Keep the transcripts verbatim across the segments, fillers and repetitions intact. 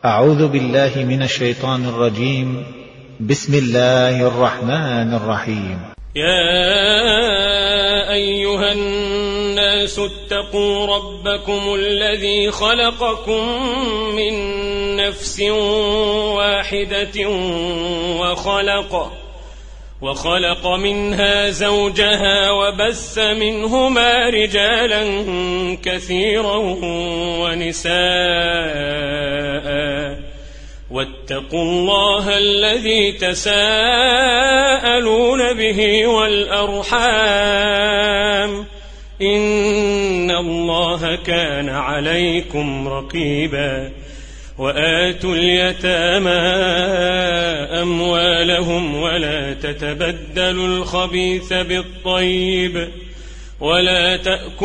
أعوذ بالله من الشيطان الرجيم. بسم الله الرحمن الرحيم. يا أيها الناس اتقوا ربكم الذي خلقكم من نفس واحدة وخلق وخلق منها زوجها وبث منهما رجالا كثيرا ونساء واتقوا الله الذي تساءلون به والأرحام إن الله كان عليكم رقيبا. وآتوا اليتامى أموالهم ولا تتبدلوا الخبيث بالطيب ولا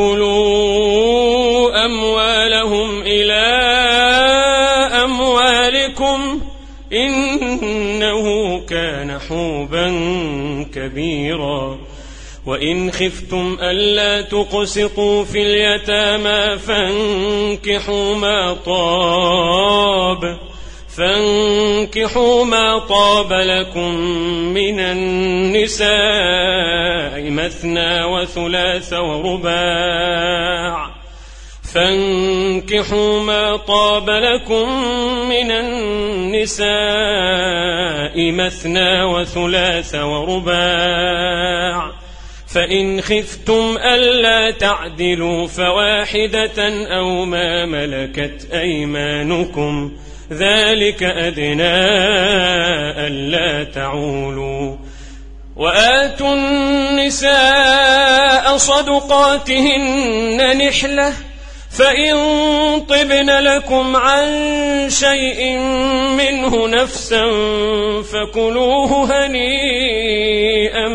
تأكلوا أموالهم إلى أموالكم إنه كان حوبا كبيرا. وإن خفتم ألا تقسطوا في اليتامى فانكحوا ما طاب فانكحوا ما طاب لكم من النساء مثنى وثلاث ورباع فانكحوا ما طاب لكم من النساء مثنى وثلاث ورباع فإن خفتم ألا تعدلوا فواحدة أو ما ملكت أيمانكم ذلك أدنى ألا تعولوا. وآتوا النساء صدقاتهن نحلة فإن طبن لكم عن شيء منه نفسا فكلوه هنيئا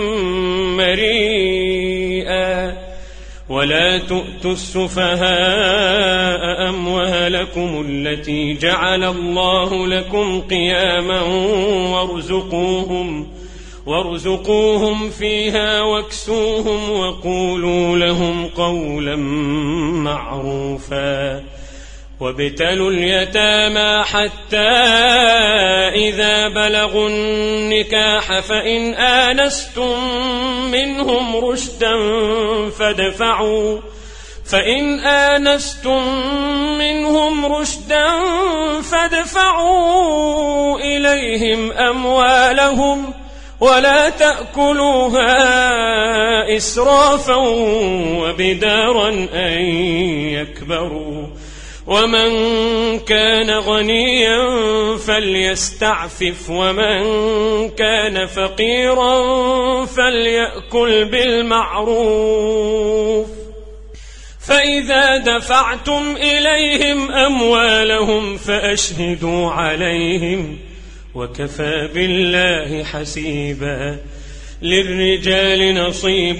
مريئا. ولا تؤتوا السفهاء أموالكم التي جعل الله لكم قياما وارزقوهم وارزقوهم فيها واكسوهم وقولوا لهم قولا معروفا. وابتلوا اليتامى حتى إذا بلغوا النكاح فإن آنستم منهم رشدا فادفعوا فإن آنستم منهم رشدا فادفعوا إليهم أموالهم ولا تأكلوها إسرافا وبدارا أن يكبروا. ومن كان غنيا فليستعفف ومن كان فقيرا فليأكل بالمعروف. فإذا دفعتم إليهم أموالهم فأشهدوا عليهم وكفى بالله حسيبا. للرجال نصيب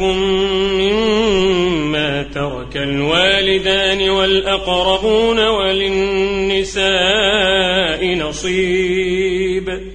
مما ترك الوالدان والأقربون وللنساء نصيب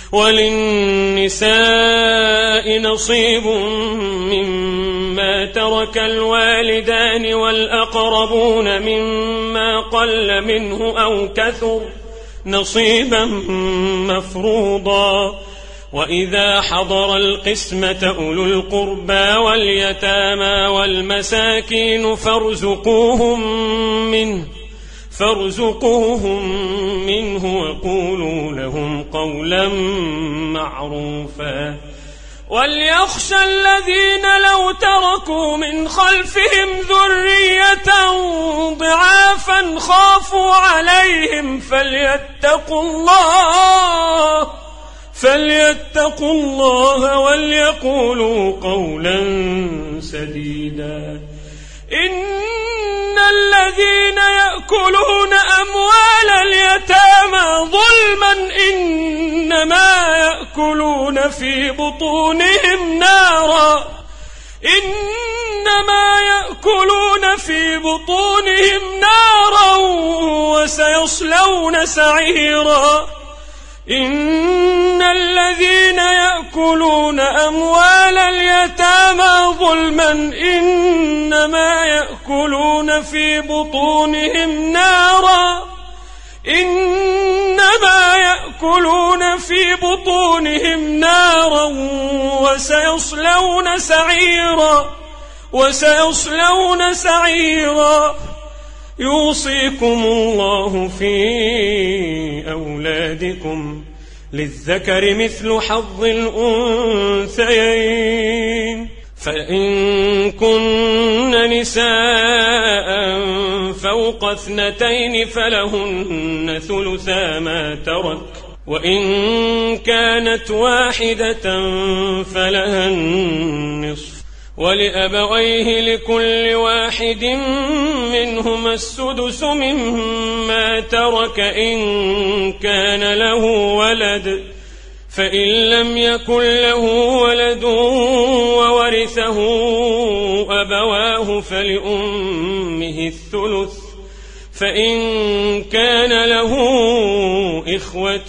وللنساء نصيب مما ترك الوالدان والأقربون مما قل منه أو كثر نصيبا مفروضا. وإذا حضر القسمة أولو القربى واليتامى والمساكين فارزقوهم منه فارزقوهم منه وقولوا لهم قولا معروفا. وليخشى الذين لو تركوا من خلفهم ذرية ضعافا خافوا عليهم فليتقوا الله فليتقوا الله وليقولوا قولا سديدا. إن الذين يأكلون أموال اليتامى ظلما إنما يأكلون في بطونهم نارا إنما يأكلون في بطونهم نارا وسيصلون سعيرا. إن الذين يأكلون أموال اليتامى ظلما إنما يأكلون في بطونهم نارا إنما يأكلون في بطونهم نارا وسيصلون سعيرا وسيصلون سعيرا. يوصيكم الله في أولادكم للذكر مثل حظ الأنثيين، فإن كن نساء فوق اثنتين فلهن ثلثا ما ترك، وإن كانت واحدة فلها النصف، ولأبويه لكل واحد منهما السدس مما ترك إن كان له ولد، فإن لم يكن له ولد وورثه أبواه فلأمه الثلث، فإن كان له إخوة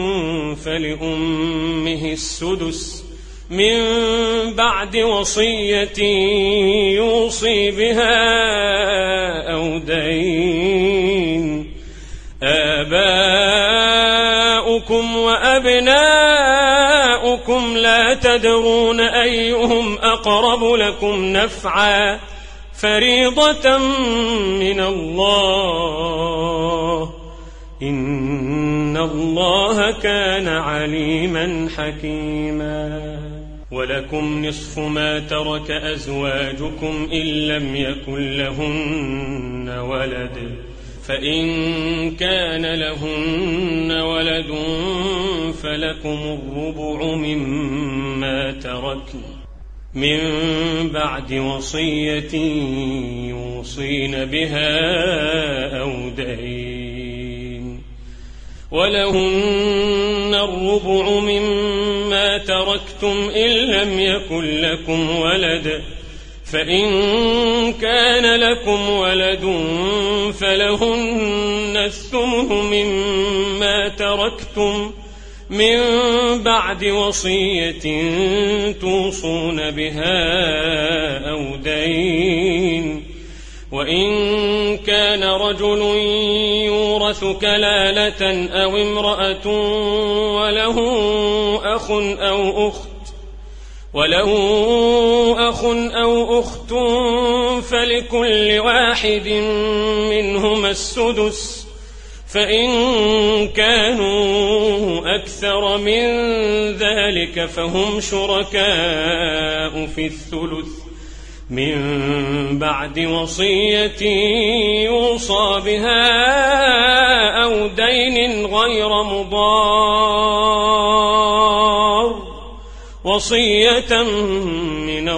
فلأمه السدس من بعد وصية يوصي بها أو دين. آباؤكم وأبناؤكم لا تدرون أيهم أقرب لكم نفعا فريضة من الله، إن الله كان عليما حكيما. ولكم نصف ما ترك أزواجكم إن لم يكن لهن ولد، فإن كان لهن ولد فلكم الربع مما تركن من بعد وصية يوصين بها أو دين. ولهن الربع مما تركتم إن لم يكن لكم ولد، فإن كان لكم ولد فلهن الثمن مما تركتم من بعد وصية توصون بها أو دين. وإن كان رجل يورث كلالة أو امرأة وله أخ أو أخت وله أخ أو أخت فلكل واحد منهما السدس، فإن كانوا أكثر من ذلك فهم شركاء في الثلث من بعد وصية يوصى بها أو دين غير مضار، وصية من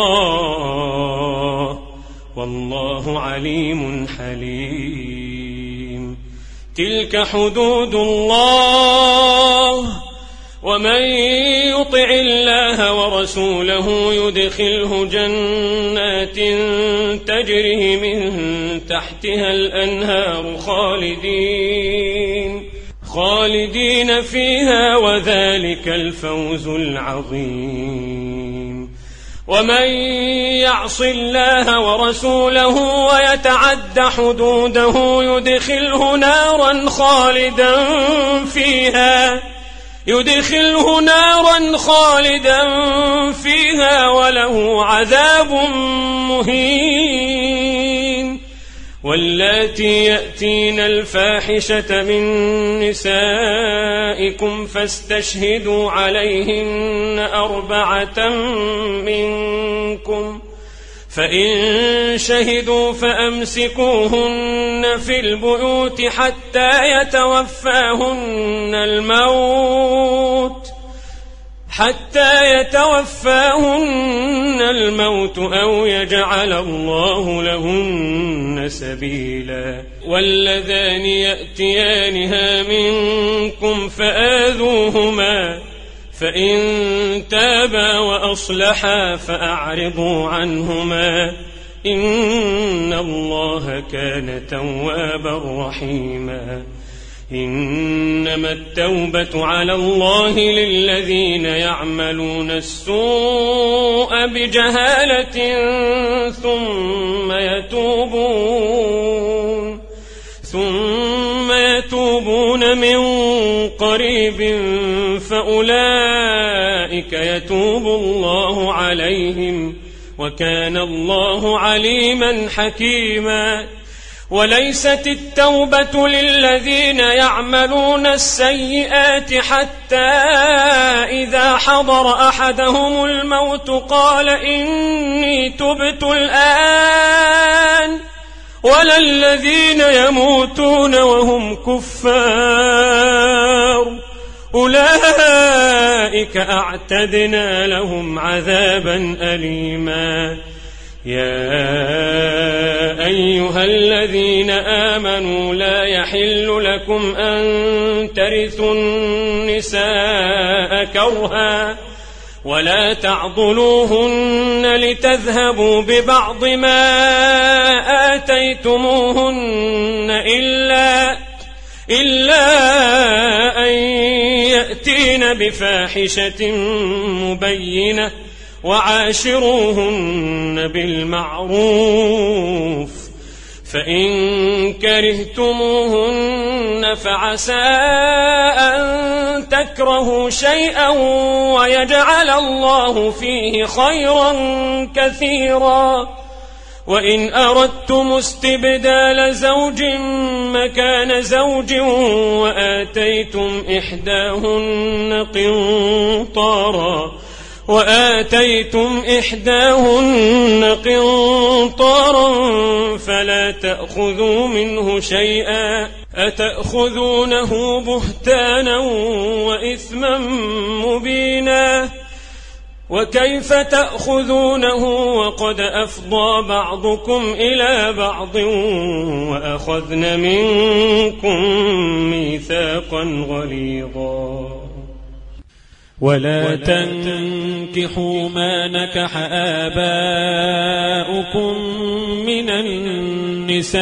الله، والله عليم حليم. تلك حدود الله، ومن يطع الله ورسوله يدخله جنات تجري من تحتها الأنهار خالدين خالدين فيها، وذلك الفوز العظيم. ومن يعص الله ورسوله ويتعد حدوده يدخله نارا خالدا فيها يدخله نارا خالدا فيها وله عذاب مهين. واللاتي يأتين الفاحشة من نسائكم فاستشهدوا عليهن أربعة منكم، فإن شهدوا فأمسكوهن في البيوت حتى يتوفاهن الموت حتى يتوفاهن الموت أو يجعل الله لهن سبيلا. واللذان يأتيانها منكم فآذوهما، فإن تابا وأصلحا فأعرضوا عنهما، إن الله كان توابا رحيما. إنما التوبة على الله للذين يعملون السوء بجهالة ثم يتوبون ثم يتوبون من قريب فأولئك يتوب الله عليهم وكان الله عليما حكيما. وليست التوبة للذين يعملون السيئات حتى إذا حضر أحدهم الموت قال إني تبت الآن، ولا الذين يموتون وهم كفار أولئك أعتدنا لهم عذابا أليما. يا أيها الذين آمنوا لا يحل لكم أن ترثوا النساء كرها ولا تعضلوهن لتذهبوا ببعض ما آتيتموهن إلا, إلا أن يأتين بفاحشة مبينة وعاشروهن بالمعروف، فإن كرهتموهن فعسى أن تكرهوا شيئا ويجعل الله فيه خيرا كثيرا. وإن أردتم استبدال زوج مكان زوج وآتيتم إحداهن قنطارا وآتيتم إحداهن قنطارا فلا تأخذوا منه شيئا أتأخذونه بهتانا وإثما مبينا. وكيف تأخذونه وقد أفضى بعضكم إلى بعض وأخذن منكم ميثاقا غليظا. ولا تنكحوا ما نكح آباؤكم من النساء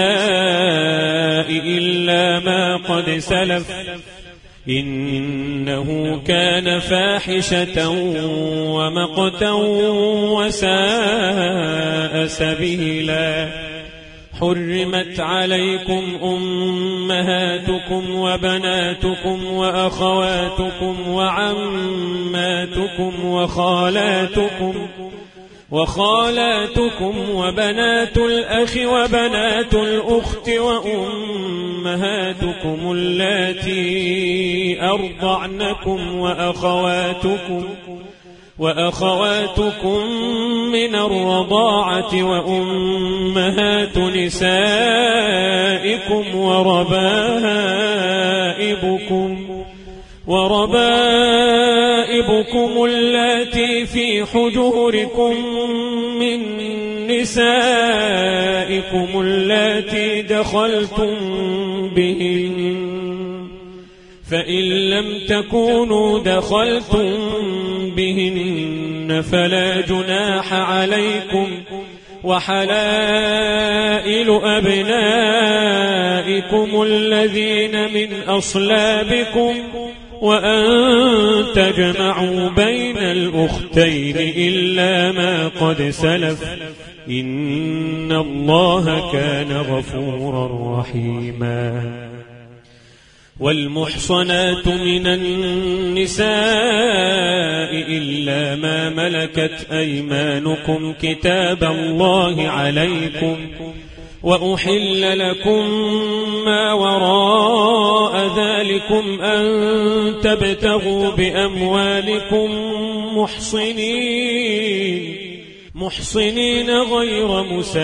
إلا ما قد سلف إنه كان فاحشة ومقتا وساء سبيلا. حرمت عليكم أمهاتكم وبناتكم وأخواتكم وعماتكم وخالاتكم وخالاتكم وبنات الأخ وبنات الأخت وأمهاتكم اللاتي أرضعنكم وأخواتكم وأخواتكم من الرضاعة وأمهات نسائكم وربائبكم وربائبكم اللاتي في حجوركم من نسائكم اللاتي دخلتم بهن، فإن لم تكونوا دخلتم بهن فلا جناح عليكم، وحلائل أبنائكم الذين من أصلابكم وأن تجمعوا بين الأختين إلا ما قد سلف إن الله كان غفورا رحيما. والمحصنات من النساء إلا ما ملكت أيمانكم كتاب الله عليكم، وأحل لكم ما وراء ذلكم أن تبتغوا بأموالكم محصنين محصنين غير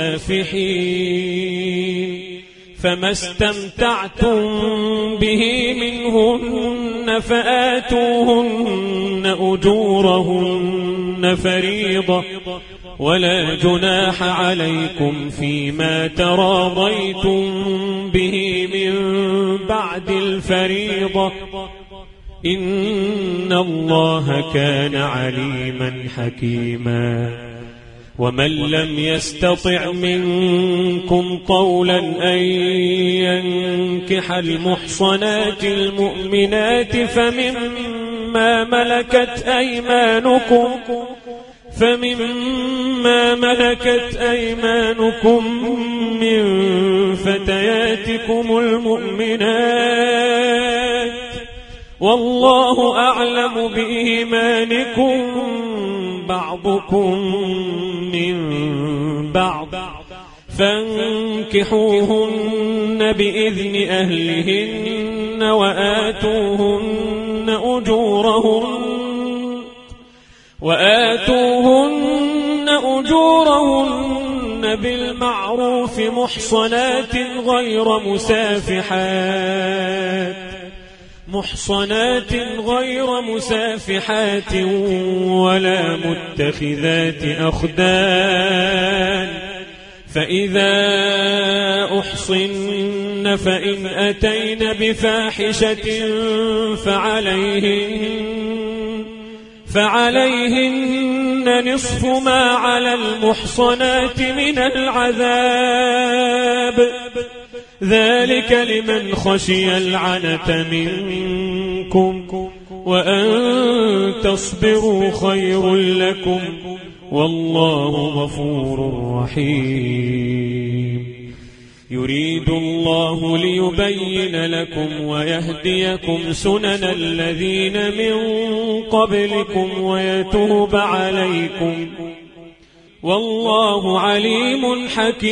مسافحين، فما استمتعتم به منهن فآتوهن أجورهن فريضة، ولا جناح عليكم فيما تراضيتم به من بعد الفريضة إن الله كان عليما حكيما. ومن لم يستطع منكم طولا أن ينكح المحصنات المؤمنات فمما ملكت أيمانكم فمما ملكت أيمانكم من فتياتكم المؤمنات والله أعلم بإيمانكم بعضكم من بعض فانكحوهن بإذن أهلهن وآتوهن أجورهن وآتوهن أجورهن بالمعروف محصنات غير مسافحات محصنات غير مسافحات ولا متخذات أخدان فإذا أحصن فإن أتين بفاحشة فعليهن فعليهن نصف ما على المحصنات من العذاب ذلك لمن خشي العنة منكم وأن تصبروا خير لكم والله غفور رحيم يريد الله ليبين لكم ويهديكم سنن الذين من قبلكم ويتوب عليكم والله عليم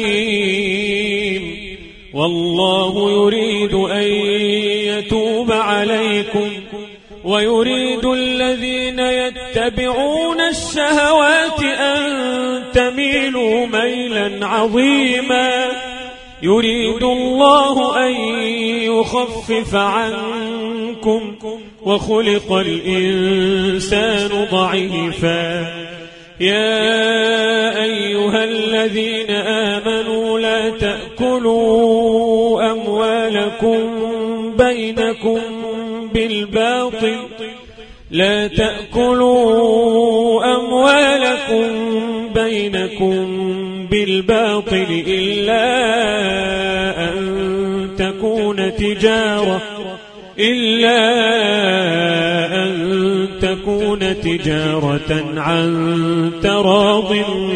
حكيم والله يريد أن يتوب عليكم ويريد الذين يتبعون الشهوات أن تميلوا ميلا عظيما يريد الله أن يخفف عنكم وخلق الإنسان ضعيفا يا أيها الذين آمنوا لا تأكلوا أموالكم بينكم بالباطل لا تأكلوا أموالكم بينكم بالباطل إلا أن تكون تجارة إلا أن تكون تجارة عن تراض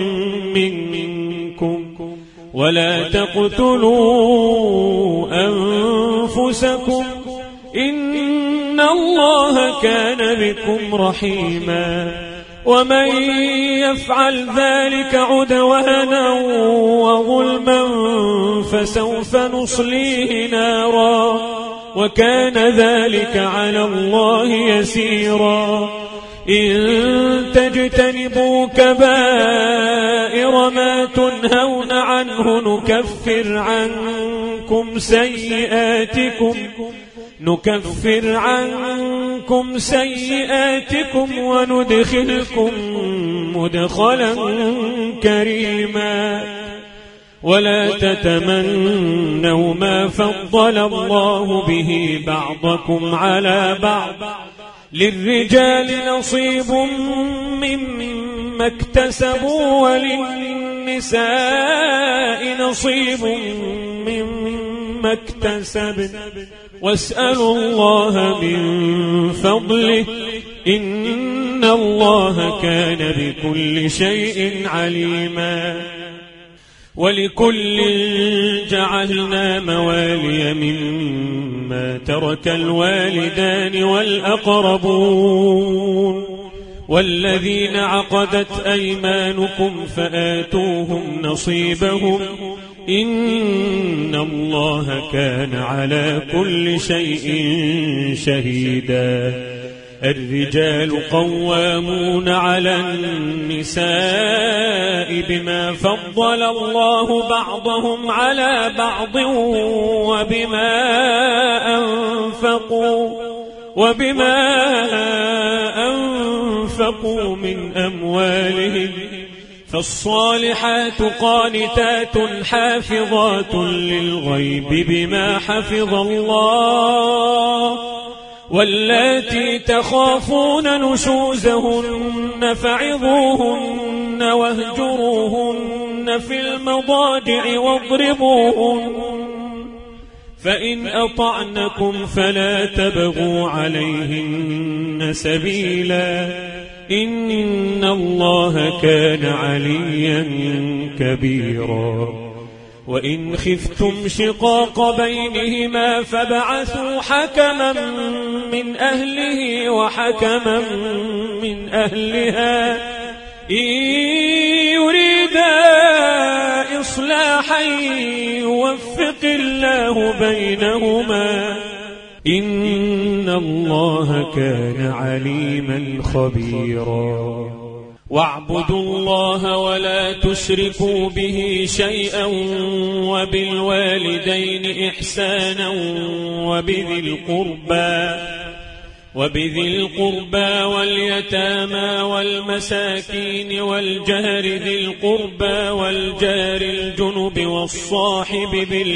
منكم ولا تقتلوا أنفسكم إن الله كان بكم رحيما ومن يفعل ذلك عدوانا وظلما فسوف نصليه نارا وكان ذلك على الله يسيرا إن تجتنبوا كبائر ما تنهون عنه نكفر عنكم سيئاتكم نكفر عنكم سيئاتكم وندخلكم مدخلا كريما ولا تتمنوا ما فضل الله به بعضكم على بعض للرجال نصيب مما اكتسبوا وللنساء نصيب مما اكتسبن واسألوا الله من فضله إن الله كان بكل شيء عليما ولكل جعلنا موالي مما ترك الوالدان والأقربون والذين عقدت أيمانكم فآتوهم نصيبهم إن الله كان على كل شيء شهيدا الرجال قوامون على النساء بما فضل الله بعضهم على بعض وبما أنفقوا وبما أنفقوا من أموالهم فالصالحات قانتات حافظات للغيب بما حفظ الله واللاتي تخافون نشوزهن فعظوهن واهجروهن في المضاجع واضربوهن فإن أطعنكم فلا تبغوا عليهن سبيلا إن الله كان عليا كبيرا وإن خفتم شقاق بينهما فابعثوا حكما من أهله وحكما من أهلها إن يريدا إصلاحا يوفق الله بينهما إن الله كان عليما خبيرا واعبدوا الله ولا تشركوا به شيئا وبالوالدين إحسانا وبذي القربى وبذي القربى واليتامى والمساكين والجار ذي القربى والجار الجنب والصاحب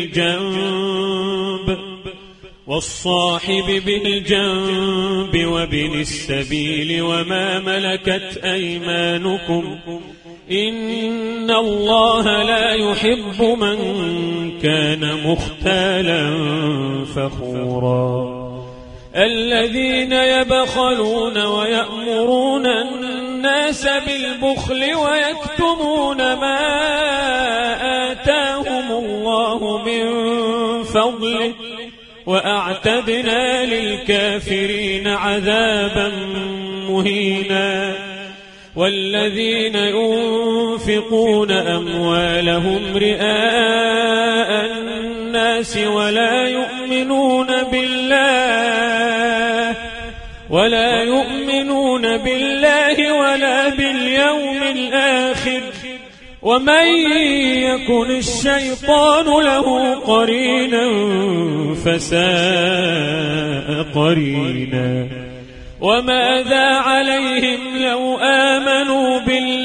بالجنب والصاحب بالجنب وابن السبيل وما ملكت أيمانكم إن الله لا يحب من كان مختالا فخورا الذين يبخلون ويأمرون الناس بالبخل ويكتمون ما آتاهم الله من فضله وأعتدنا للكافرين عذابا مهينا والذين ينفقون أموالهم رئاء الناس ولا يؤمنون بالله ولا يؤمنون بالله ولا باليوم الآخر ومن يكن الشيطان له قرينا فساء قرينا وماذا عليهم لو آمنوا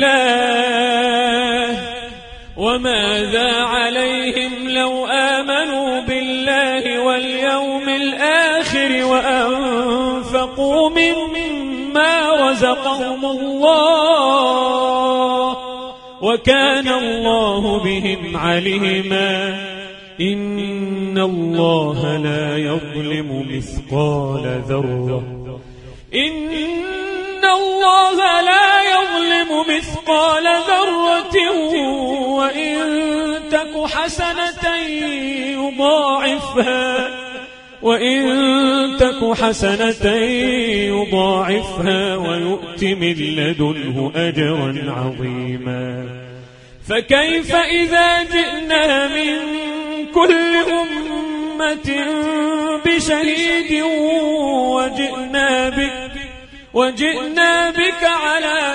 بالله وماذا عليهم لو آمنوا بالله واليوم الآخر وأنفقوا مما رزقهم الله وكان الله بهم عليما إن الله لا يظلم مثقال ذرة إن الله لا يظلم مثقال ذرة وإن تك حسنة يضاعفها وإن تك حسنة يضاعفها ويؤت من لدنه أجرا عظيما فكيف إذا جئنا من كل أمة بشهيد وجئنا بك وجئنا بك على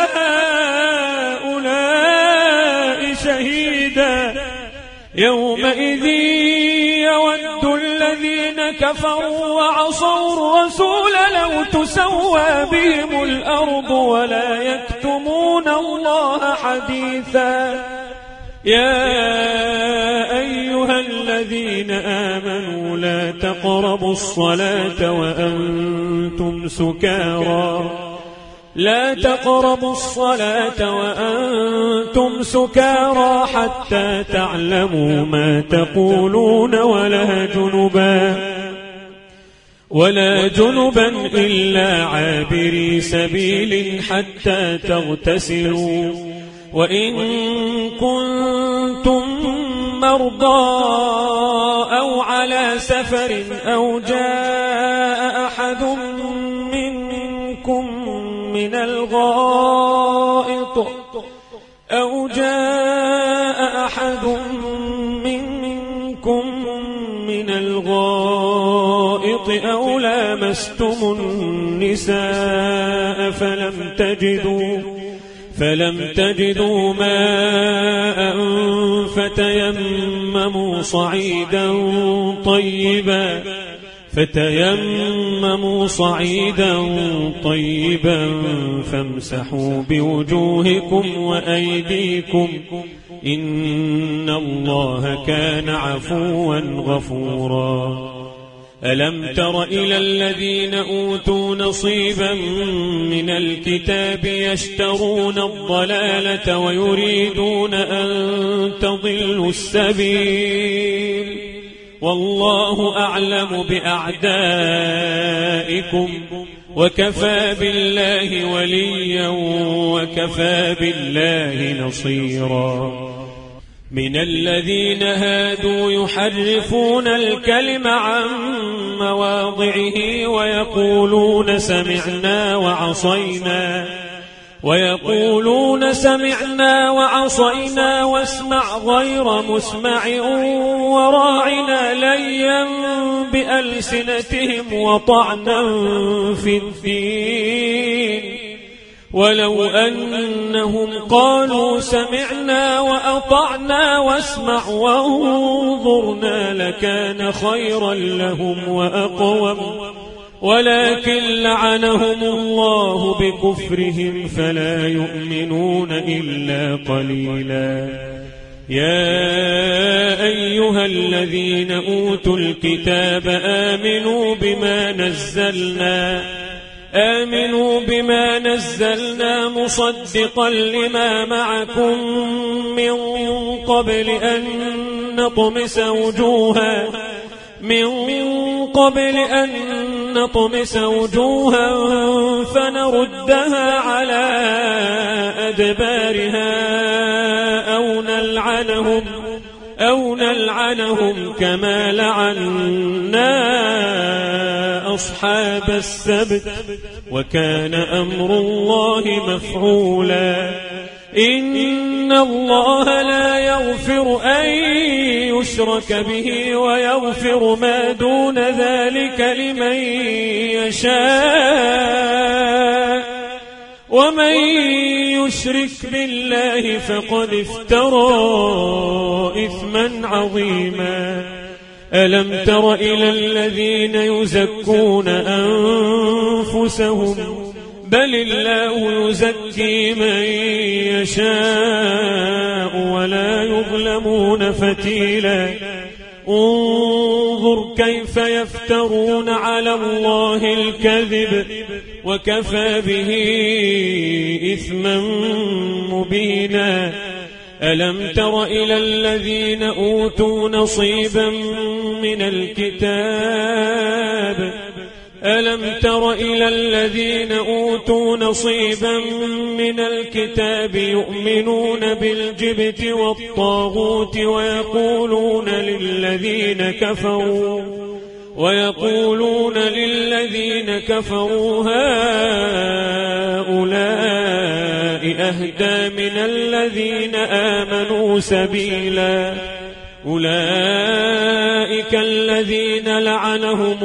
هؤلاء شهيدا يومئذ يود الذين كفروا وعصوا الرسول لو تسوى بهم الأرض ولا يكتمون الله حديثا يا أيها الذين آمنوا لا تقربوا الصلاة وأنتم سكارى لا تقربوا الصلاة وأنتم سكارى حتى تعلموا ما تقولون ولا جنبا ولا جنبا إلا عابري سبيل حتى تغتسلوا وإن كنتم مرضى أو على سفر أو جاء أحد منكم من الغائط أو جاء أحد منكم من الغائط أو لامستم النساء فلم تجدوا فلم تجدوا ماء فتيمموا صعيدا طيبا فتيمموا صعيدا طيبا فامسحوا بوجوهكم وأيديكم إن الله كان عفوا غفورا ألم تر إلى الذين أوتوا نصيبا من الكتاب يشترون الضلالة ويريدون أن تضلوا السبيل والله أعلم بأعدائكم وكفى بالله وليا وكفى بالله نصيرا من الذين هادوا يحرفون الكلم عن مواضعه ويقولون سمعنا وعصينا ويقولون سمعنا وعصينا واسمع غير مسمع وراعنا ليا بألسنتهم وطعنا في الدين ولو أنهم قالوا سمعنا وأطعنا واسمع وانظرنا لكان خيرا لهم وأقوم ولكن لعنهم الله بكفرهم فلا يؤمنون إلا قليلا. يا أيها الذين أوتوا الكتاب آمنوا بما نزلنا آمنوا بما نزلنا مصدقا لما معكم من قبل أن نطمس وجوها من قبل أن نطمس وجوها فنردها على أدبارها أو نلعنهم أو نلعنهم كما لعنا أصحاب السبت وكان أمر الله مفعولا. إن الله لا يغفر أن يشرك به ويغفر ما دون ذلك لمن يشاء ومن يشرك بالله فقد افترى إثما عظيما. ألم تر إلى الذين يزكون أنفسهم بل الله يزكي من يشاء ولا يظلمون فتيلا. انظر كيف يفترون على الله الكذب وكفى به إثما مبينا. ألم تر إلى الذين أوتوا نصيبا من الكتاب ألم تر إلى الذين أوتوا نصيبا من الكتاب يؤمنون بالجبت والطاغوت ويقولون للذين كفروا ويقولون للذين كفروا هؤلاء أهدى من الذين آمنوا سبيلا. أولئك الذين لعنهم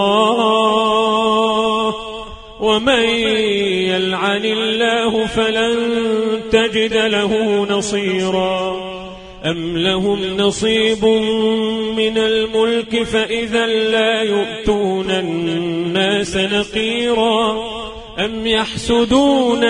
الله ومن يلعن الله فلن تجد له نصيرا. أم لهم نصيب من الملك فإذا لا يؤتون الناس نقيرا. أم يحسدون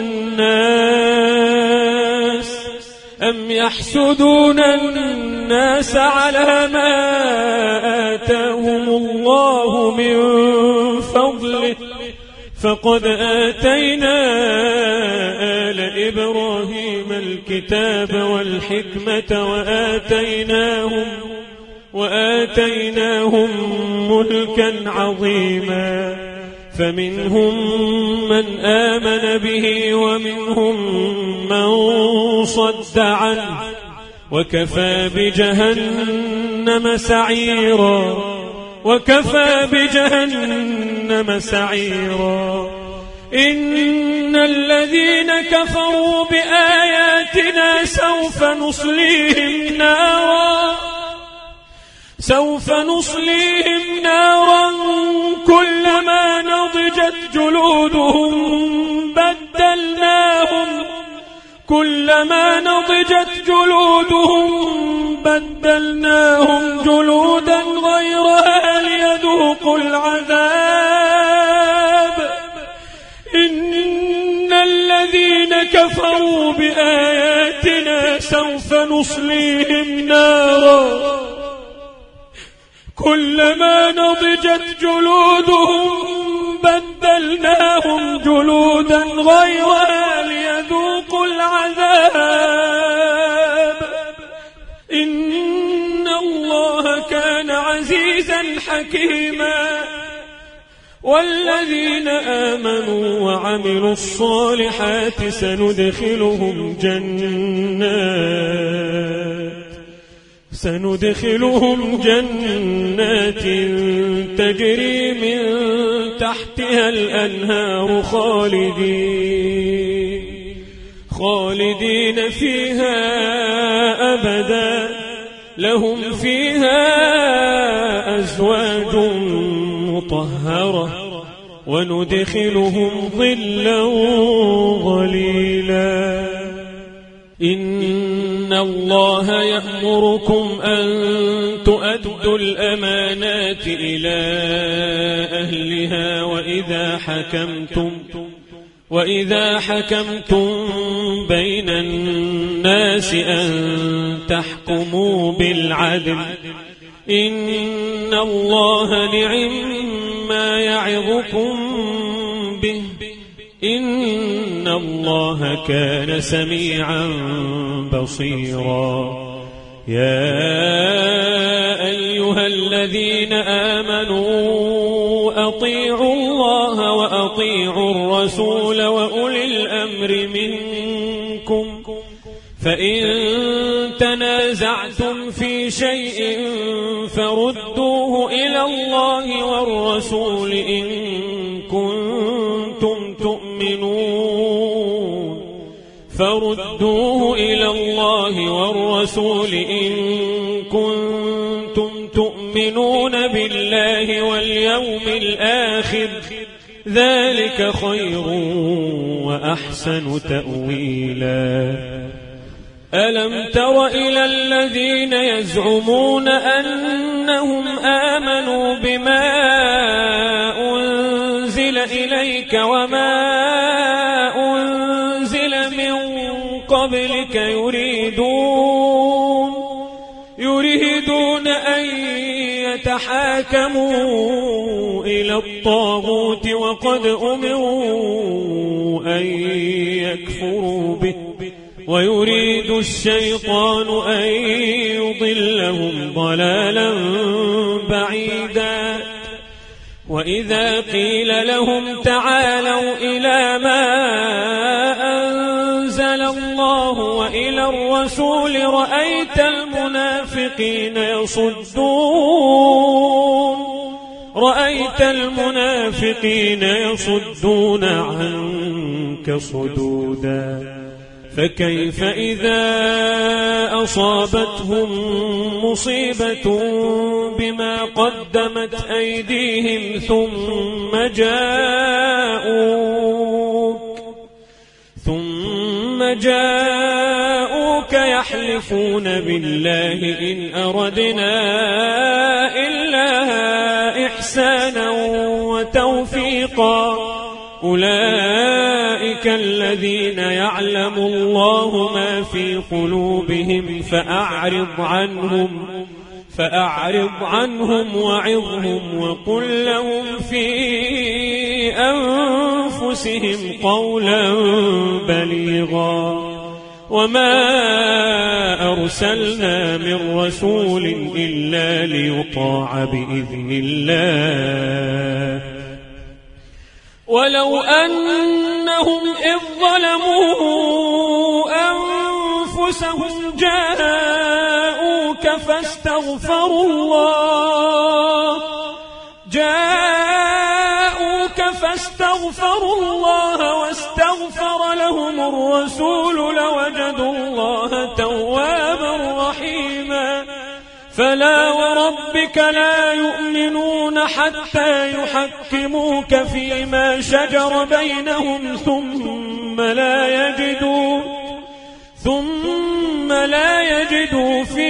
الناس أم يحسدون الناس على ما آتاهم الله من فضله فقد آتينا آل إبراهيم الكتاب والحكمة وآتيناهم وآتيناهم ملكا عظيما. فمنهم من آمن به ومنهم من صد عنه وكفى بجهنم سعيرا وكفى بجهنم سعيرا. إن الذين كفروا بآياتنا سوف نصليهم نارا سوف نصليهم نارا كلما نضجت جلودهم بدلناهم كلما نضجت جلودهم بدلناهم جلودا غيرها ليذوقوا العذاب. إن الذين كفروا بآياتنا سوف نصليهم نارا كلما نضجت جلودهم بدلناهم جلودا غيرها ليذوقوا العذاب. إن الله كان عزيزا حكيما. والذين آمنوا وعملوا الصالحات سندخلهم جنات سندخلهم جنات تجري من تحتها الأنهار خالدين خالدين فيها أبدا لهم فيها أزواج مطهرة وندخلهم ظلا ظليلا إن الله يأمركم أن تؤدوا الأمانات إلى أهلها وإذا حكمتم وإذا حكمتم بين الناس أن تحكموا بالعدل إن الله نعما يعظكم به إن الله كان سميعا بصيرا يا أيها الذين آمنوا أطيعوا الله وأطيعوا الرسول وأولي الأمر منكم فإن تنازعتم في شيء فردوه إلى الله والرسول إن كنتم تؤمنون فردوه إلى الله والرسول إن كنتم تؤمنون بالله واليوم الآخر ذلك خير وأحسن تأويلا ألم تر إلى الذين يزعمون أنهم آمنوا بما أنزل إليك وما أنزل من قبلك يريدون يريدون أن يتحاكموا إلى الطاغوت وقد أمروا أن يكفروا به ويريد الشيطان أن يضلهم ضلالا بعيدا وإذا قيل لهم تعالوا إلى ما أنزل الله وإلى الرسول رأيت المنافقين يصدون رأيت المنافقين يصدون عنك صدودا فكيف إذا أصابتهم مصيبة بما قدمت أيديهم ثم جاءوك ثم جاءوك يحلفون بالله إن أردنا إلا إحسانا وتوفيقا أولئك الذين يعلم الله ما في قلوبهم فأعرض عنهم فأعرض عنهم وعظهم وقل لهم في أنفسهم قولا بليغا وما أرسلنا من رسول إلا ليطاع بإذن الله ولو أنهم إذ ظلموا أنفسهم جاءوك فاستغفروا الله جاءوك فاستغفروا الله واستغفر لهم الرسول لوجدوا الله توابا رحيما فلا وربك لا يؤمنون حتى يحكموك فيما شجر بينهم ثم لا يجدوا ثم لا يجدوا في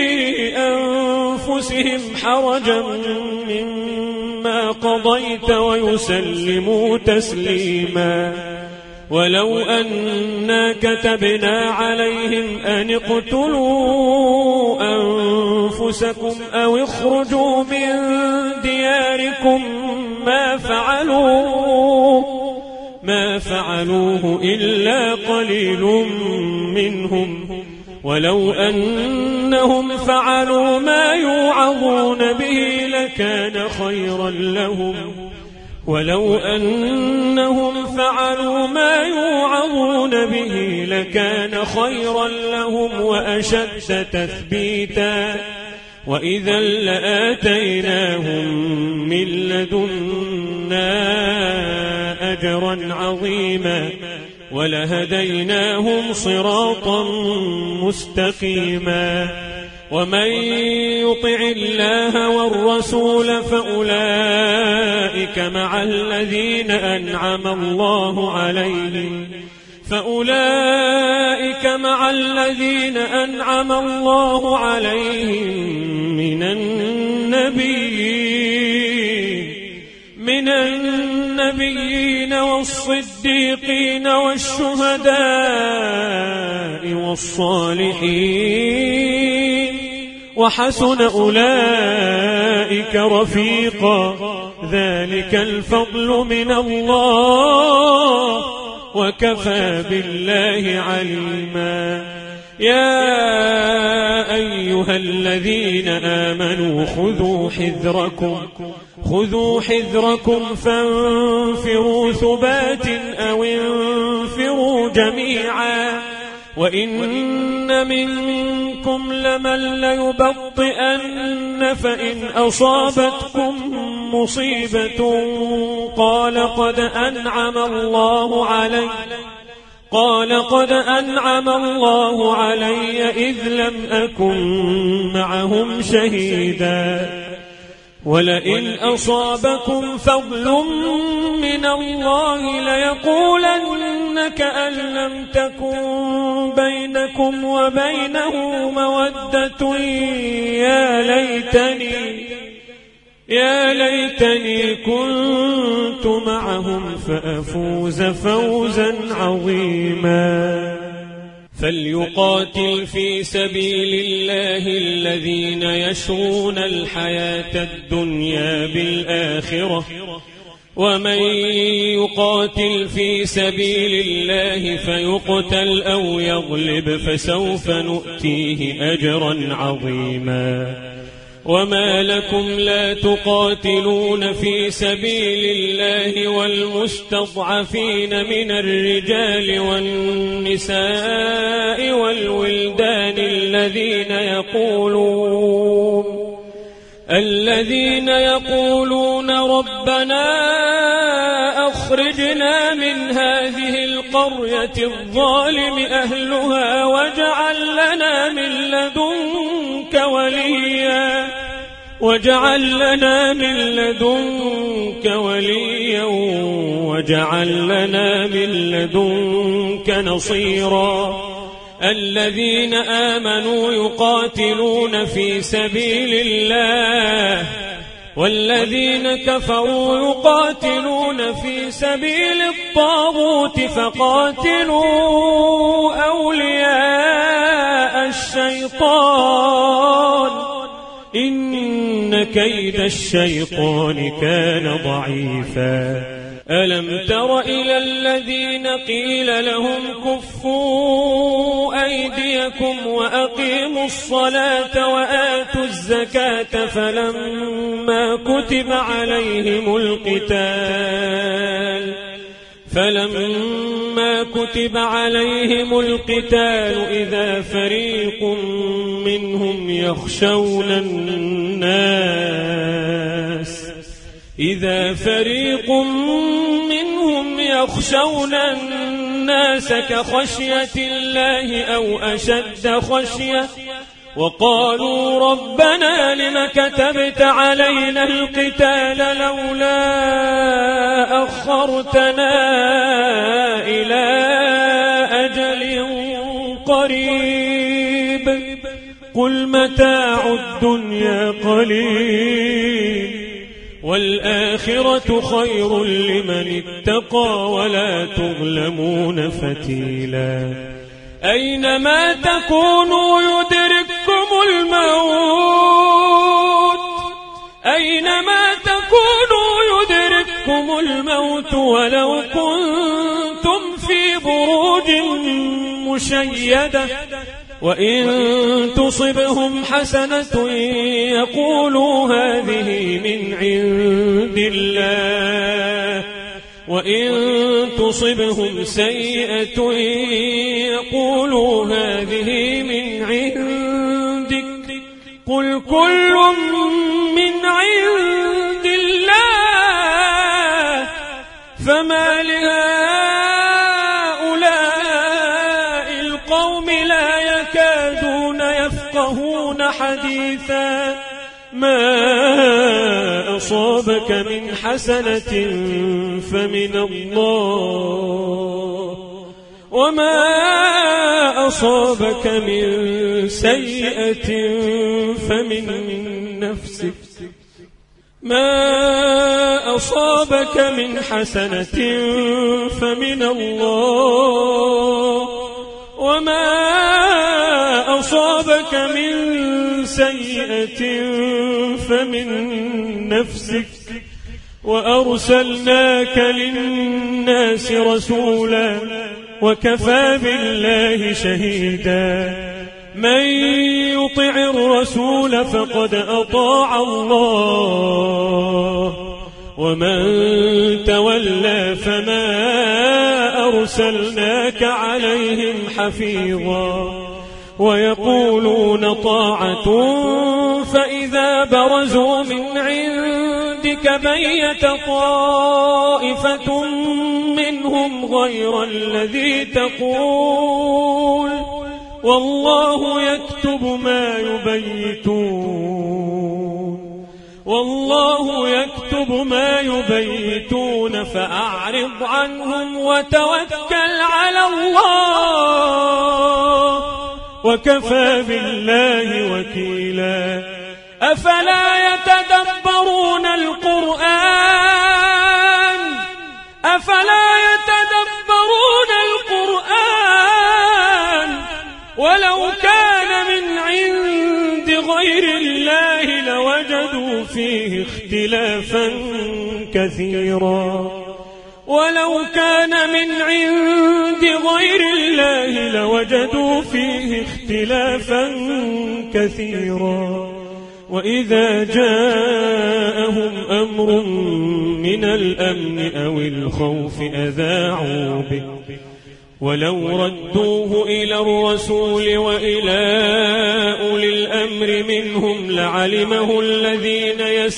أنفسهم حرجا مما قضيت ويسلموا تسليما ولو أنا كتبنا عليهم أن اقتلوا أنفسكم أو اخرجوا من دياركم ما فعلوه ما فعلوه إلا قليل منهم ولو أنهم فعلوا ما يوعظون به لكان خيرا لهم ولو أنهم فعلوا ما يوعظون به لكان خيرا لهم وأشد تثبيتا وإذا لآتيناهم من لدنا أجرا عظيما ولهديناهم صراطا مستقيما ومن يطع الله والرسول فأولئك مع الذين أنعم الله عليهم فأولئك مع الذين أنعم الله عليهم من النبيين من النبيين والصديقين والشهداء والصالحين وحسن أولئك رفيقا ذلك الفضل من الله وكفى بالله عليما يا أيها الذين آمنوا خذوا حذركم خذوا حذركم فانفروا ثبات أو انفروا جميعا وإن منكم لمن ليبطئن فإن أصابتكم مصيبة قال قد أنعم الله علي قال قد أنعم الله علي إذ لم أكن معهم شهيدا ولئن أصابكم فضل من الله ليقولن كأن لم تكن بينكم وبينه مودة يا ليتني يا ليتني كنت معهم فأفوز فوزا عظيما فليقاتل في سبيل الله الذين يشرون الحياة الدنيا بالآخرة ومن يقاتل في سبيل الله فيقتل أو يغلب فسوف نؤتيه أجرا عظيما وما لكم لا تقاتلون في سبيل الله والمستضعفين من الرجال والنساء والولدان الذين يقولون الذين يقولون ربنا أخرجنا من هذه القرية الظالم أهلها واجعل لنا من لدنك وليا واجعل لنا من لدنك وليا واجعل لنا من لدنك نصيرا الذين آمنوا يقاتلون في سبيل الله والذين كفروا يقاتلون في سبيل الطاغوت فقاتلوا أولياء الشيطان إن كيد الشيطان كان ضعيفا ألم تر إلى الذين قيل لهم كفوا أيديكم وأقيموا الصلاة وآتوا الزكاة فلما كتب عليهم القتال فلما كتب عليهم القتال إذا فريق منهم يخشون الناس إذا فريق منهم يخشون الناس كخشية الله أو أشد خشية وقالوا ربنا لم كتبت علينا القتال لولا أخرتنا إلى أجل قريب قل متاع الدنيا قليل والآخرة خير لمن اتقى ولا تظلمون فتيلا أينما تكونوا يدرككم الموت أينما تكونوا يدرككم الموت ولو كنتم في بروج مشيدة وإن تصبهم حسنة يقولوا هذه من عند الله وإن تصبهم سيئة يقولوا هذه من عندك قل كل من عند الله فما لهؤلاء القوم لا يكادون يفقهون حديثا ما أصابك من حسنة فمن الله وما أصابك من سيئة فمن نفسك ما أصابك من حسنة فمن الله وما أصابك من سيئة فمن نفسك وأرسلناك للناس رسولا وكفى بالله شهيدا من يطع الرسول فقد أطاع الله ومن تولى فما أرسلناك عليهم حفيظا ويقولون طاعة فإذا برزوا من عندك بيت طائفة منهم غير الذي تقول والله يكتب ما يبيتون والله يكتب ما يبيتون فأعرض عنهم وتوكل على الله وكفى بالله وكيلا أفلا يتدبرون القرآن أفلا يتدبرون القرآن ولو كان من عند غير الله لوجدوا فيه اختلافا كثيرا ولو كان من عند غير الله لوجدوا فيه اختلافا كثيرا وإذا جاءهم أمر من الأمن أو الخوف أذاعوا به ولو ردوه إلى الرسول وإلى أولي الأمر منهم لعلمه الذين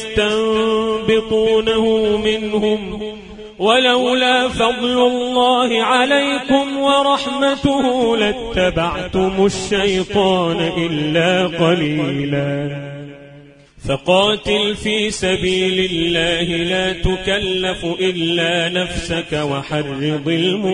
يستنبطونه منهم ولولا فضل الله عليكم ورحمته لاتبعتم الشيطان إلا قليلا فقاتل في سبيل الله لا تكلف إلا نفسك وحرض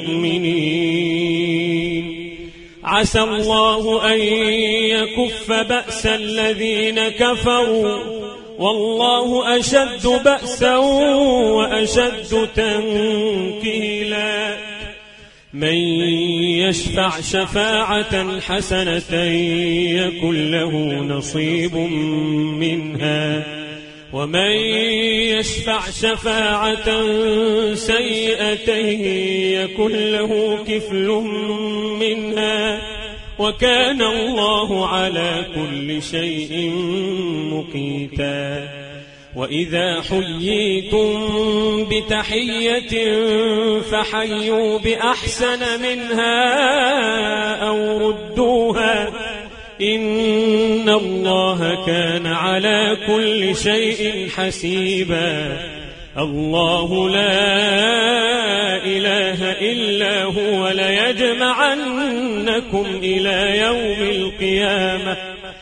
المؤمنين عسى الله أن يكف بأس الذين كفروا والله أشد بأسا وأشد تنكيلا من يشفع شفاعة حسنة يكن له نصيب منها ومن يشفع شفاعة سيئة يكن له كفل منها وكان الله على كل شيء مقيتا وإذا حييتم بتحية فحيوا بأحسن منها أو ردوها إن الله كان على كل شيء حسيبا الله لا إله إلا هو ليجمعنكم إلى يوم القيامة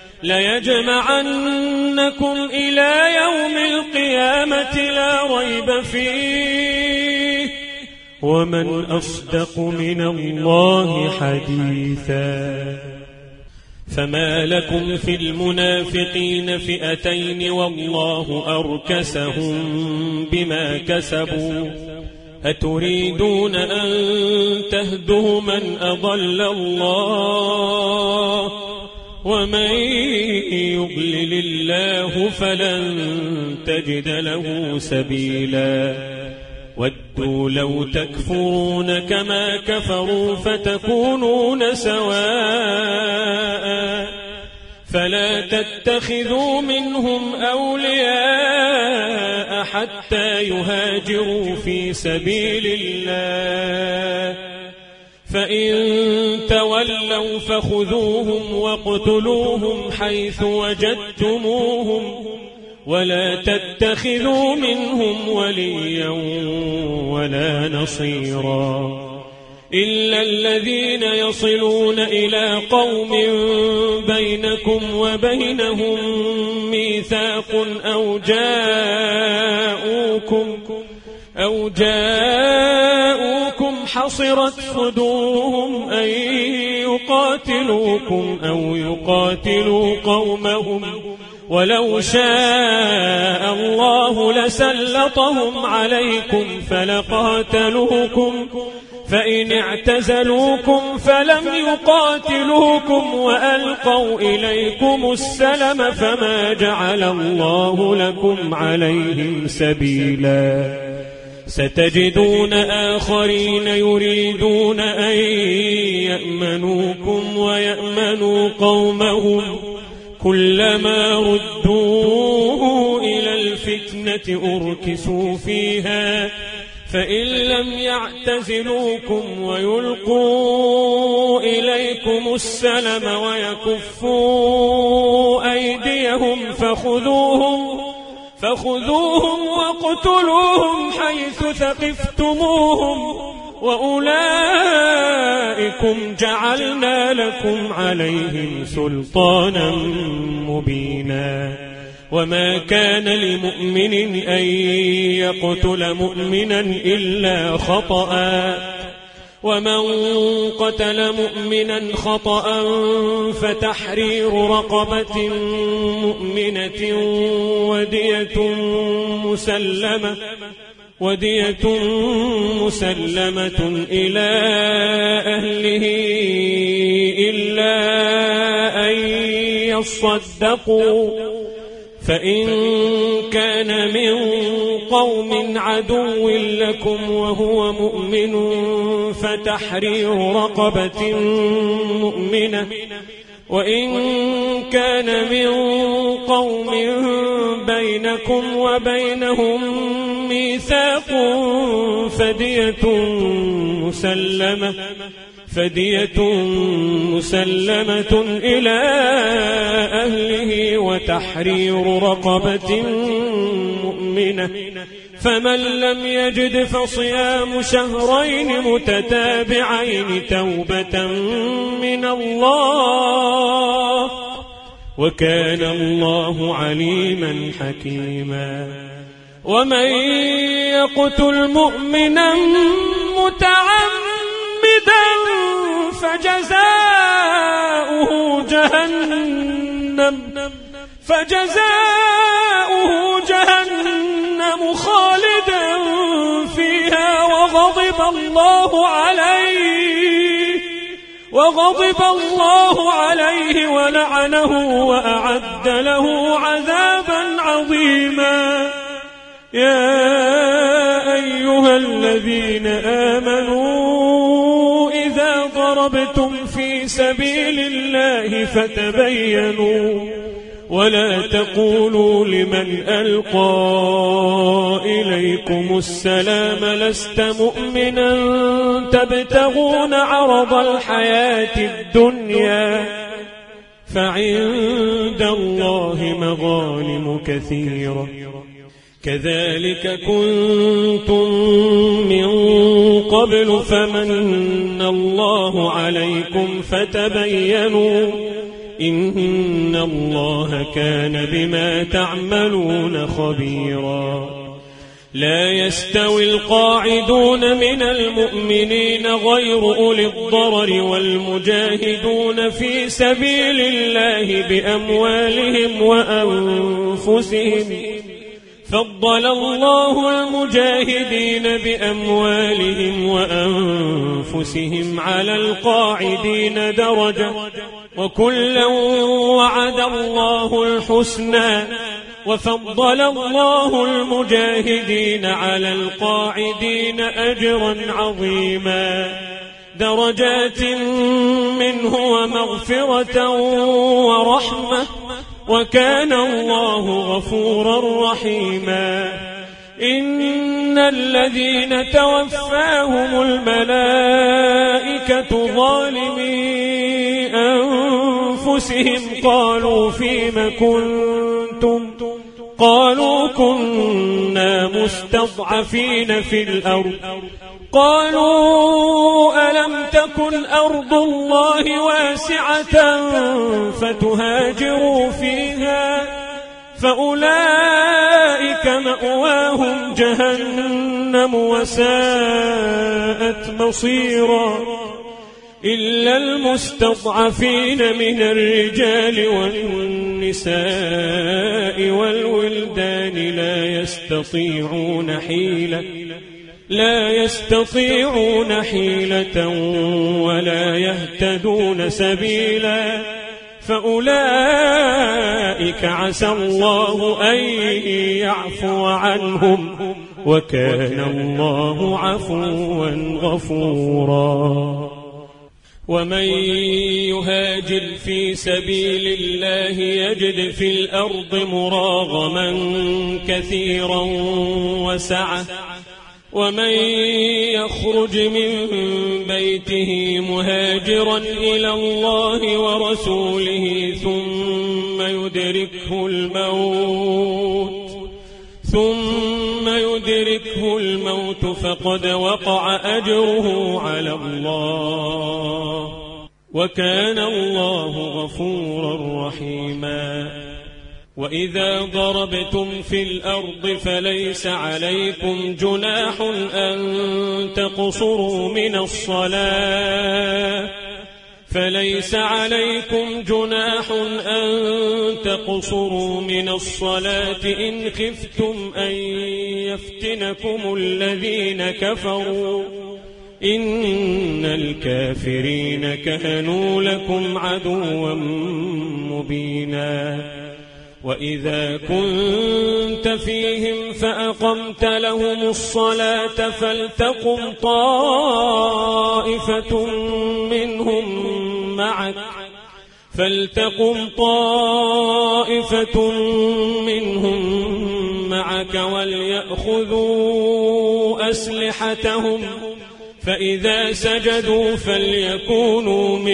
ليجمعنكم إلى يوم القيامة لا ريب فيه ومن أصدق من الله حديثا فما لكم في المنافقين فئتين والله أركسهم بما كسبوا أتريدون أن تهدوا من أضل الله ومن يضلل الله فلن تجد له سبيلا ودوا لو تكفرون كما كفروا فتكونون سواء فلا تتخذوا منهم أولياء حتى يهاجروا في سبيل الله فإن تولوا فخذوهم واقتلوهم حيث وجدتموهم ولا تتخذوا منهم وليا ولا نصيرا إلا الذين يصلون إلى قوم بينكم وبينهم ميثاق أو جاءوكم أو جاءوكم حصرت صدورهم أن يقاتلوكم أو يقاتلوا قومهم ولو شاء الله لسلطهم عليكم فلقاتلوكم فإن اعتزلوكم فلم يقاتلوكم وألقوا إليكم السلم فما جعل الله لكم عليهم سبيلا ستجدون آخرين يريدون أن يأمنوكم ويأمنوا قومهم كلما ردوا إلى الفتنة أركسوا فيها فإن لم يعتزلوكم ويلقوا إليكم السلم ويكفوا أيديهم فخذوهم فخذوهم واقتلوهم حيث ثقفتموهم وأولئكم جعلنا لكم عليهم سلطانا مبينا وما كان لمؤمن أن يقتل مؤمنا إلا خطأ ومن قتل مؤمنا خطأ فتحرير رقبة مؤمنة ودية مسلمة ودية مسلمة إلى أهله إلا أن يصدقوا فإن كان من قوم عدو لكم وهو مؤمن فتحرير رقبة مؤمنة وإن كان من قوم بينكم وبينهم ميثاق فدية مسلمة فدية مسلمة إلى أهله وتحرير رقبة مؤمنة فمن لم يجد فصيام شهرين متتابعين توبة من الله وكان الله عليما حكيما ومن يقتل مؤمنا متعمدا فجزاؤه جهنم فجزاؤه جهنم خالدا فيها وغضب الله عليه وغضب الله عليه ولعنه وأعد له عذابا عظيما يا أيها الذين آمنوا إذا ضربتم في سبيل الله فتبينوا ولا تقولوا لمن ألقى إليكم السلام لست مؤمنا تبتغون عرض الحياة الدنيا فعند الله مغانم كثيرة كذلك كنتم من قبل فمن الله عليكم فتبينوا إن الله كان بما تعملون خبيرا لا يستوي القاعدون من المؤمنين غير أولي الضرر والمجاهدون في سبيل الله بأموالهم وأنفسهم فضل الله المجاهدين بأموالهم وأنفسهم على القاعدين درجة وكلا وعد الله الحسنى وفضل الله المجاهدين على القاعدين أجرا عظيما درجات منه ومغفرة ورحمة وكان الله غفورا رحيما إن الذين توفاهم الملائكة ظالمي أنفسهم قالوا فيم كنتم قالوا كنا مستضعفين في الأرض قالوا ألم تكن أرض الله واسعة فتهاجروا فيها فأولئك مأواهم جهنم وساءت مصيرا إلا المستضعفين من الرجال والنساء والولدان لا يستطيعون حيلة لا يستطيعون حيلة ولا يهتدون سبيلا فأولئك عسى الله أن يعفو عنهم وكان الله عفوا غفورا ومن يهاجر في سبيل الله يجد في الأرض مراغما كثيرا وسعة ومن يخرج من بيته مهاجرا إلى الله ورسوله ثم يدركه الموت ثم يدركه الموت فقد وقع أجره على الله وكان الله غفورا رحيما وإذا ضربتم في الأرض فليس عليكم جناح أن تقصروا من الصلاة فليس عليكم جناح أن تقصروا من الصلاة إن خفتم أن يفتنكم الذين كفروا إن الكافرين كانوا لكم عدوا مبينا وإذا كنت فيهم فأقمت لهم الصلاة فلتقم طائفة منهم معك فلتقم طائفة منهم معك وليأخذوا أسلحتهم فإذا سجدوا فليكونوا من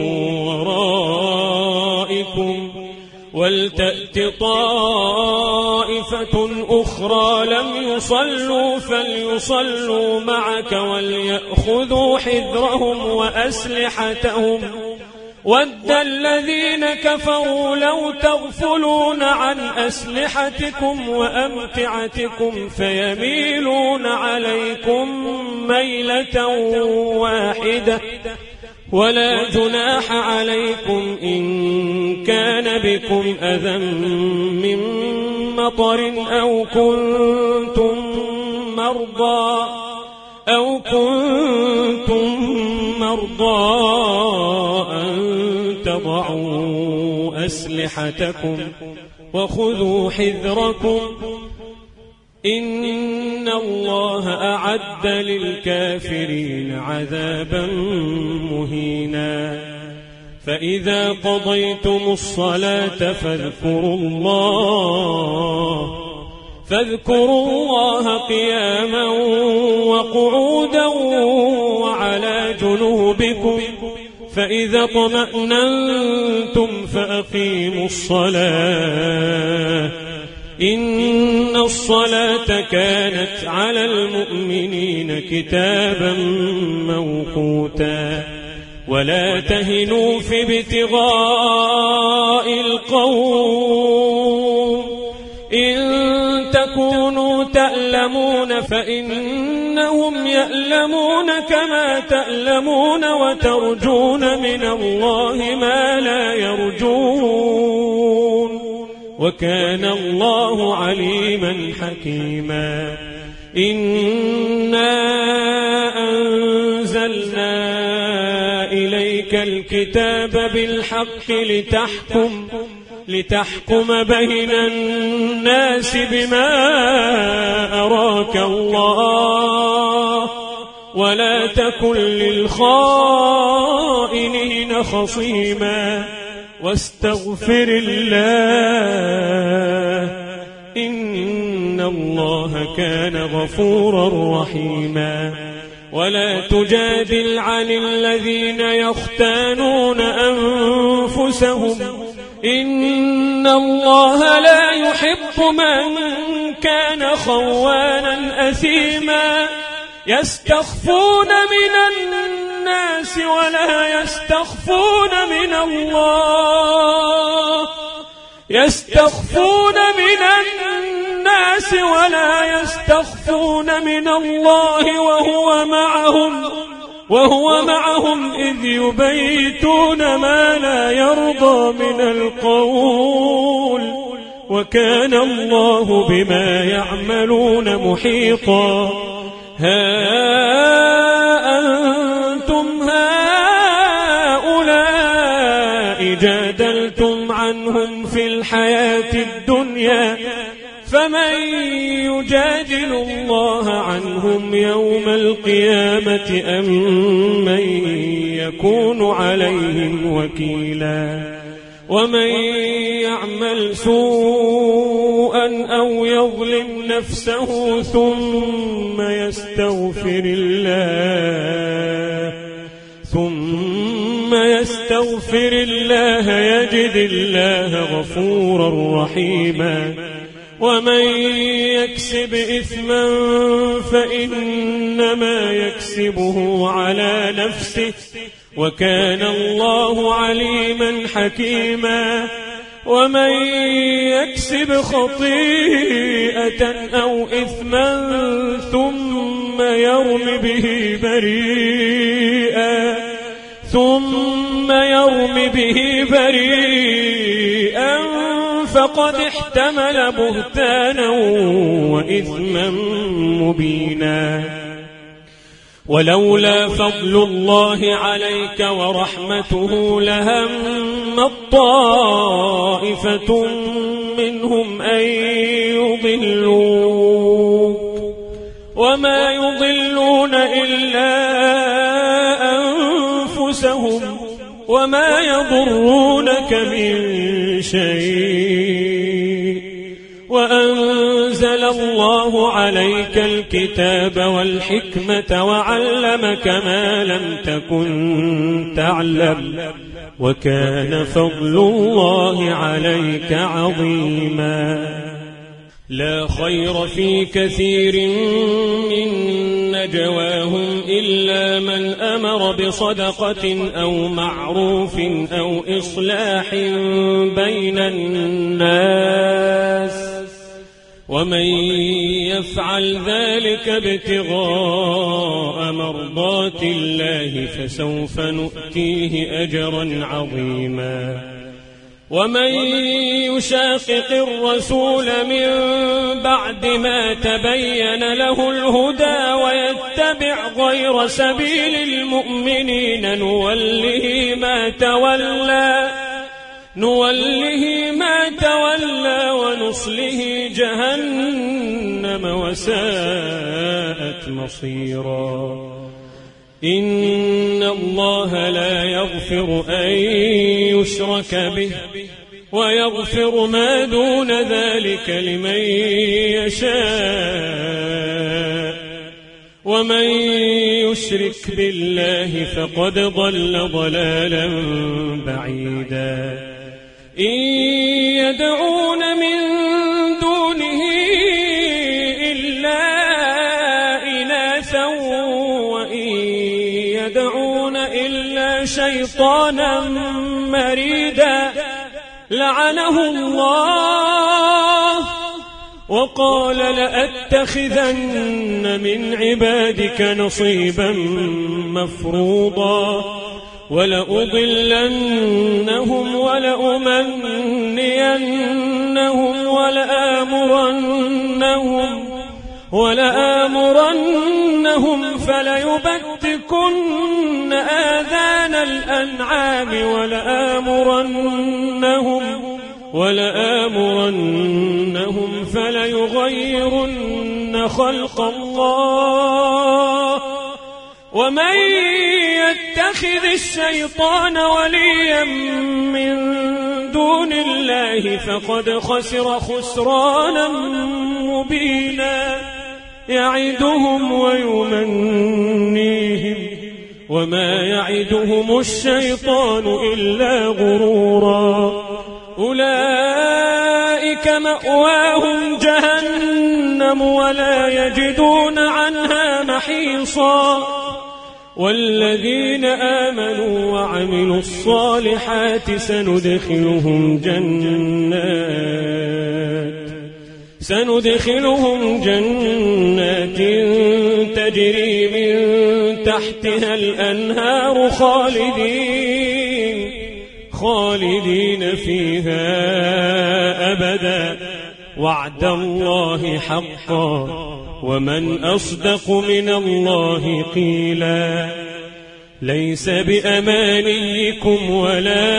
ورائكم ولتأت طائفة أخرى لم يصلوا فليصلوا معك وليأخذوا حذرهم وأسلحتهم ود الذين كفروا لو تغفلون عن أسلحتكم وأمتعتكم فيميلون عليكم ميلة واحدة ولا جناح عليكم إن كان بكم أذى من مطر أو كنتم مرضى أو كنتم مرضى أن تضعوا أسلحتكم وخذوا حذركم إن الله أعد للكافرين عذابا مهينا فإذا قضيتم الصلاة فاذكروا الله فاذكروا الله قياما وقعودا وعلى جنوبكم فإذا اطمأننتم فأقيموا الصلاة إن الصلاة كانت على المؤمنين كتابا موقوتا ولا تهنوا في ابتغاء القوم إن تكونوا تألمون فإنهم يألمون كما تألمون وترجون من الله ما لا يرجون وكان الله عليما حكيما إنا أنزلنا إليك الكتاب بالحق لتحكم لتحكم بين الناس بما أراك الله ولا تكن للخائنين خصيما واستغفر الله إن الله كان غفورا رحيما ولا تجادل عن الذين يختانون أنفسهم إن الله لا يحب من كان خوانا أثيما يستخفون من الناس ولا يستخفون من الله يستخفون من الناس ولا يستخفون من الله وهو معهم وهو معهم إذ يبيتون ما لا يرضى من القول وكان الله بما يعملون محيطا ها أنتم هؤلاء جادلتم عنهم في الحياة الدنيا فمن يجادل الله عنهم يوم القيامة أم من يكون عليهم وكيلا ومن يعمل سوءا أو يظلم نفسه ثم يستغفر الله ثم يستغفر الله يجد الله غفورا رحيما ومن يكسب إثما فإنما يكسبه على نفسه وكان الله عليما حكيما ومن يكسب خطيئة أو إثما ثم يرم به بريئا ثم يرم به بريئا فقد احتمل بهتانا وإثما مبينا ولولا فضل الله عليك ورحمته لهم طائفة منهم أن يضلوك وما يضلون إلا أنفسهم وما يضرونك من شيء وأنزل الله عليك الكتاب والحكمة وعلمك ما لم تكن تعلم وكان فضل الله عليك عظيما لا خير في كثير من نجواهم إلا من أمر بصدقة أو معروف أو إصلاح بين الناس ومن يفعل ذلك ابتغاء مرضات الله فسوف نؤتيه أجرا عظيما ومن يشاقق الرسول من بعد ما تبين له الهدى ويتبع غير سبيل المؤمنين نوله ما تولى نوله ما تولى ونصله جهنم وساءت مصيرا إن الله لا يغفر أن يشرك به ويغفر ما دون ذلك لمن يشاء ومن يشرك بالله فقد ضل ضلالا بعيدا إن يدعون من دونه إلا إناثا وإن يدعون إلا شيطانا مريدا لعنه الله وقال لأتخذن من عبادك نصيبا مفروضا ولأضلنهم ولأمنينهم ولآمرنهم ولآمرنهم فليبتكن آذان الأنعام ولآمرنهم ولآمرنهم فليغيرن خلق الله ومن يتخذ الشيطان وليا من دون الله فقد خسر خسرانا مبينا يعدهم ويمنيهم وما يعدهم الشيطان إلا غرورا أولئك مأواهم جهنم ولا يجدون عنها محيصا والذين آمنوا وعملوا الصالحات سندخلهم جنات سندخلهم جنات تجري من تحتها الأنهار خالدين خالدين فيها أبدا وعد الله حقا ومن أصدق من الله قيلا ليس بأمانيكم ولا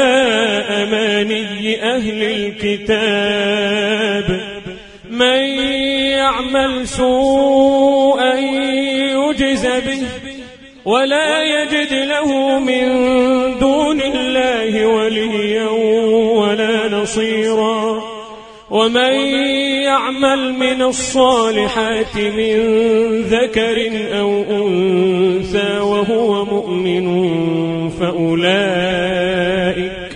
أماني أهل الكتاب من يعمل سوءا يجز به ولا يجد له من دون الله وليا ولا نصيرا ومن يعمل من الصالحات من ذكر أو أنثى وهو مؤمن فأولئك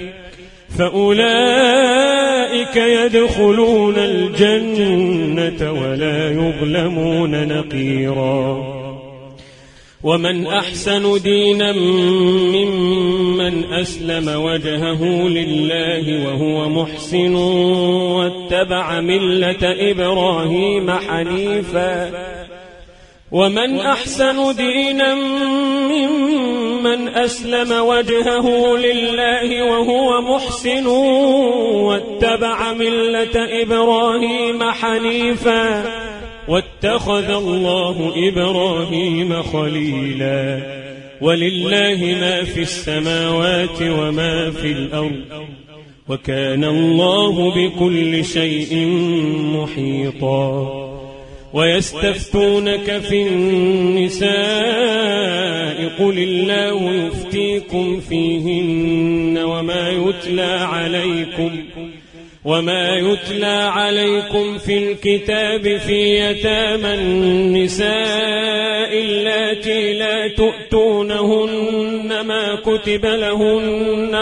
فأولئك يدخلون الجنة ولا يظلمون نقيرا ومن أحسن دينا ممن أسلم وجهه لله وهو محسن واتبع ملة إبراهيم حنيفا ومن أحسن دينا ممن أسلم وجهه لله وهو محسن واتبع ملة إبراهيم حنيفا واتخذ الله إبراهيم خليلا ولله ما في السماوات وما في الأرض وكان الله بكل شيء محيطا ويستفتونك في النساء قل الله يفتيكم فيهن وما يتلى عليكم وما يتلى عليكم في الكتاب في يتامى النساء اللاتي لا تؤتونهن ما كتب لهن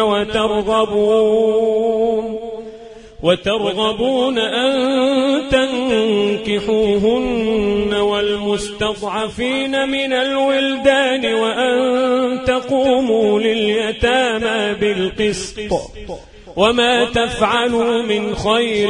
وترغبون وترغبون أن تنكحوهن والمستضعفين من الولدان وأن تقوموا لليتامى بالقسط وما تفعلوا من خير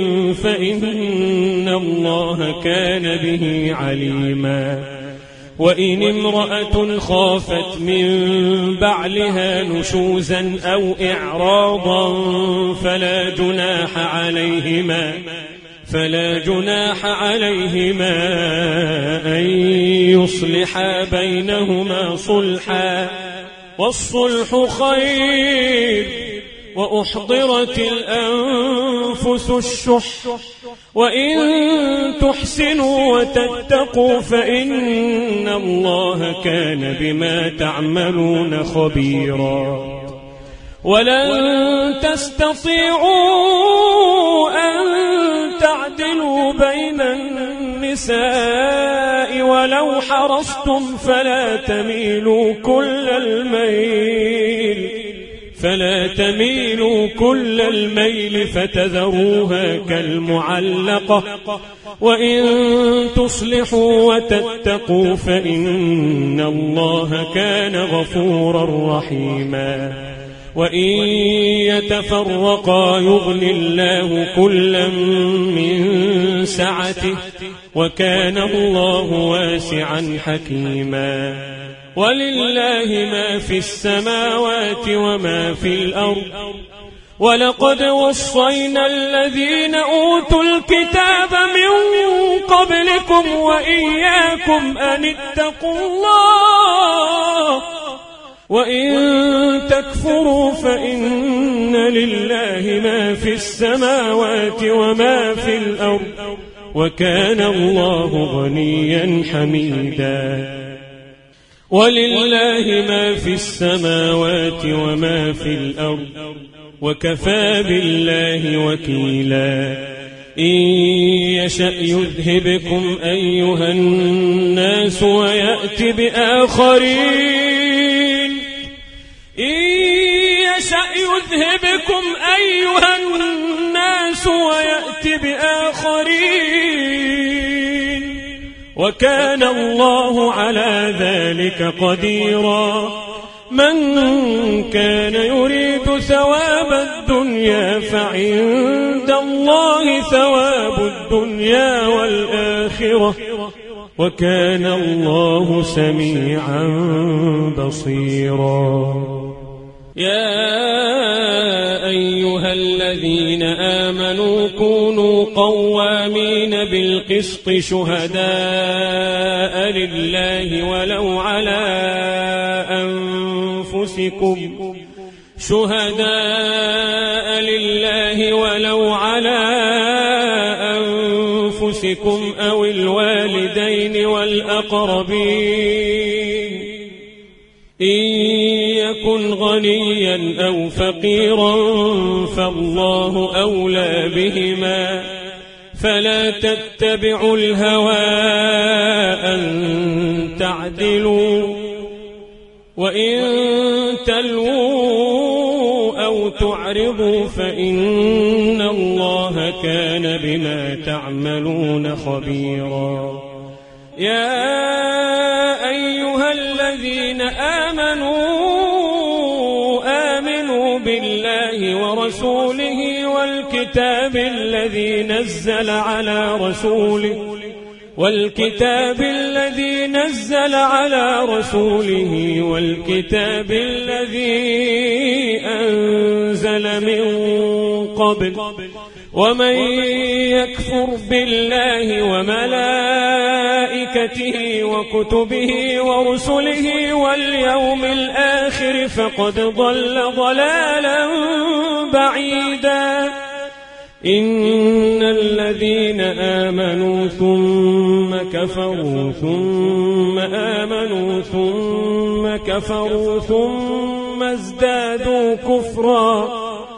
فإن الله كان به عليما وإن امرأة خافت من بعلها نشوزا أو إعراضا فلا جناح عليهما فلا جناح عليهما أن يصلحا بينهما صلحا والصلح خير وأحضرت الأنفس الشح وإن تحسنوا وتتقوا فإن الله كان بما تعملون خبيرا ولن تستطيعوا أن تعدلوا بين النساء ولو حرصتم فلا تميلوا كل الميل فلا تميلوا كل الميل فتذروها كالمعلقة وإن تصلحوا وتتقوا فإن الله كان غفورا رحيما وإن يتفرقا يغن الله كلا من سعته وكان الله واسعا حكيما ولله ما في السماوات وما في الأرض ولقد وصينا الذين أوتوا الكتاب من قبلكم وإياكم أن اتقوا الله وإن تكفروا فإن لله ما في السماوات وما في الأرض وكان الله غنيا حميدا. ولله ما في السماوات وما في الأرض وكفى بالله وكيلا. إن يشأ يذهبكم أيها الناس ويأت بآخرين إن يشأ يذهبكم أيها الناس ويأت بآخرين وكان الله على ذلك قديرا. من كان يريد ثواب الدنيا فعند الله ثواب الدنيا والآخرة وكان الله سميعا بصيرا. يا أيها الذين آمنوا كونوا قوامين بالقسط شهداء لله ولو على أنفسكم شهداء لله ولو على أنفسكم أو الوالدين والأقربين إن يكن غنيا أو فقيرا فالله أولى بهما فلا تتبعوا الهوى أن تعدلوا وإن تلووا أو تعرضوا فإن الله كان بما تعملون خبيرا. يا أيها الذين آمنوا آمنوا بالله ورسوله والكتاب الذي نزل على رسوله والكتاب الذي نزل على رسوله والكتاب الذي أنزل من قبل ومن يكفر بالله وملائكته وكتبه ورسله واليوم الآخر فقد ضل ضلالا بعيدا. إن الذين آمنوا ثم كفروا ثم آمنوا ثم كفروا ثم ازدادوا كفرا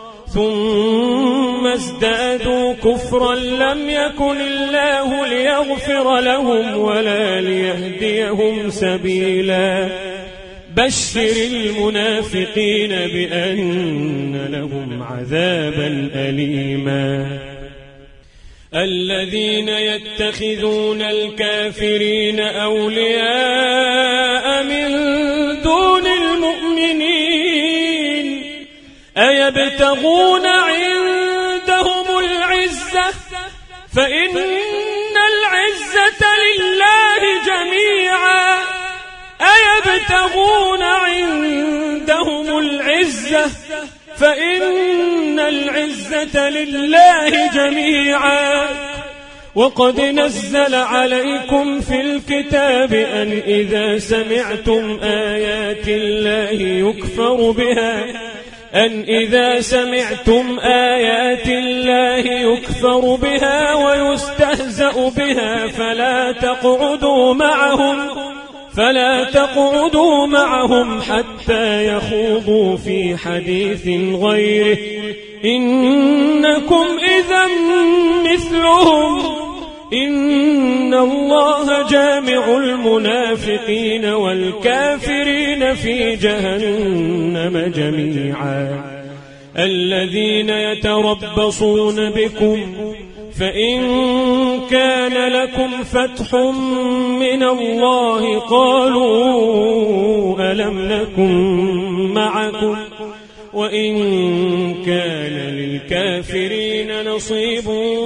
ثم ازدادوا كفرا لم يكن الله ليغفر لهم ولا ليهديهم سبيلا. بشر المنافقين بأن لهم عذابا أليما. الذين يتخذون الكافرين أولياء من دون المؤمنين أيبتغون عندهم العزة فإن العزة لله جميعا أيبتغون عندهم العزة فإن العزة لله جميعا. وقد نزل عليكم في الكتاب أن إذا سمعتم آيات الله يكفر بها أن إذا سمعتم آيات الله يكفر بها ويستهزأ بها فلا تقعدوا معهم فلا تقعدوا معهم حتى يخوضوا في حديث غيره إنكم إذا مثلهم إن الله جامع المنافقين والكافرين في جهنم جميعا. الذين يتربصون بكم فإن كان لكم فتح من الله قالوا ألم نكن معكم وإن كان للكافرين نصيب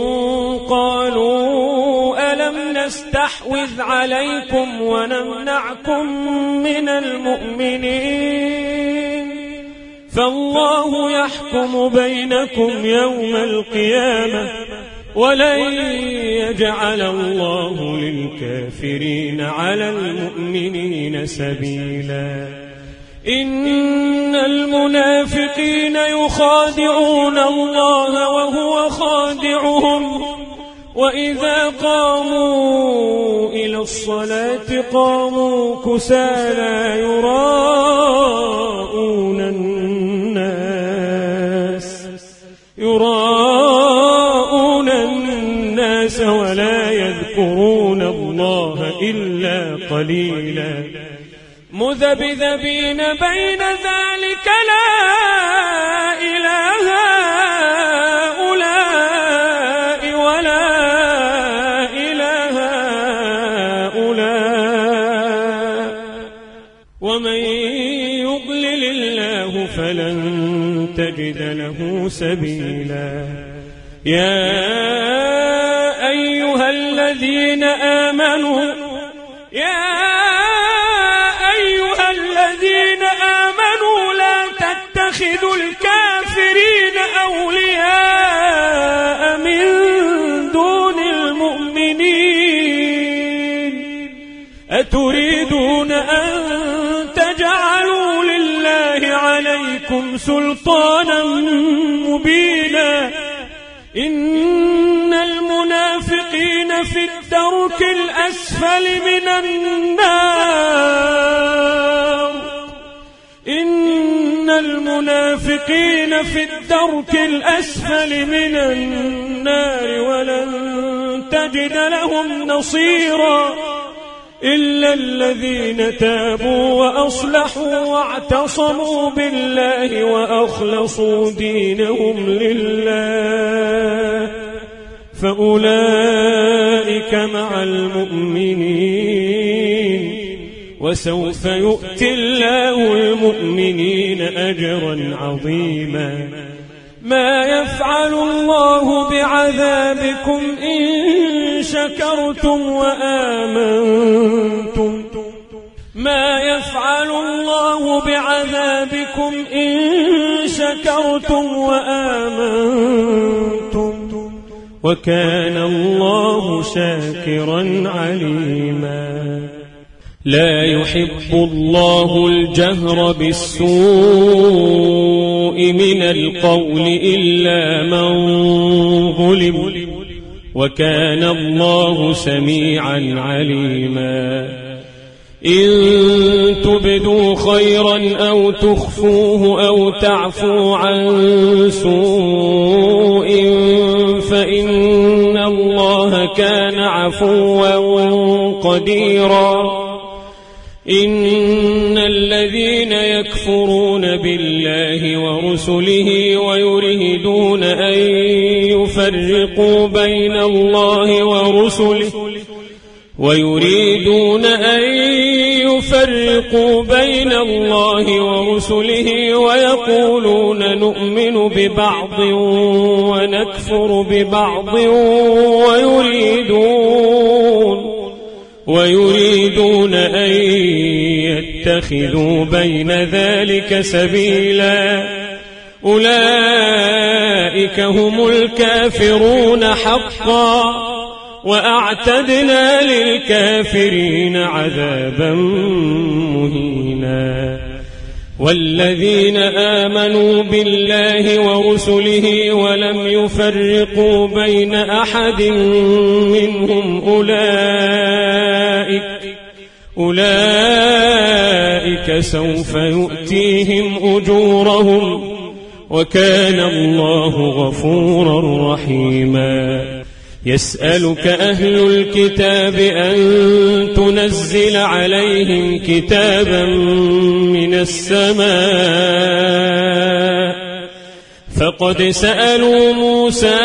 قالوا ألم نستحوذ عليكم ونمنعكم من المؤمنين فالله يحكم بينكم يوم القيامة ولن يجعل الله للكافرين على المؤمنين سبيلا. إن المنافقين يخادعون الله وهو خادعهم وإذا قاموا إلى الصلاة قاموا كسالى يراءون الناس يراءون الناس ولا يذكرون الله إلا قليلا مذبذبين بين ذلك لا إله هؤلاء ولا إله هؤلاء ومن يضلل الله فلن تجد له سبيلا يا أيها الذين آمنوا يا اتخذوا الكافرين أولياء من دون المؤمنين أتريدون أن تجعلوا لله عليكم سلطانا مبينا إن المنافقين في الدرك الأسفل من النار إن المنافقين في الدرك الأسفل من النار ولن تجد لهم نصيرا إلا الذين تابوا وأصلحوا واعتصموا بالله وأخلصوا دينهم لله فأولئك مع المؤمنين وسوف يؤتي الله المؤمنين أجرا عظيما ما يفعل الله بعذابكم إن شكرتم وآمنتم ما يفعل الله بعذابكم إن شكرتم وآمنتم وكان الله شاكرا عليما لا يحب الله الجهر بالسوء من القول إلا من ظلم وكان الله سميعا عليما إن تبدوا خيرا أو تخفوه أو تعفو عن سوء فإن الله كان عفوا قديرا إن الذين يكفرون بالله ورسله ويريدون أن يفرقوا بين الله ورسله ويريدون أن يفرقوا بين الله ورسله ويقولون نؤمن ببعض ونكفر ببعض ويريدون ويريدون أن يتخذوا بين ذلك سبيلا أولئك هم الكافرون حقا وأعتدنا للكافرين عذابا مهينا والذين آمنوا بالله ورسله ولم يفرقوا بين أحد منهم أولئك أولئك سوف يؤتيهم أجورهم وكان الله غفورا رحيما يسألك أهل الكتاب أن تنزل عليهم كتابا من السماء فقد سألوا موسى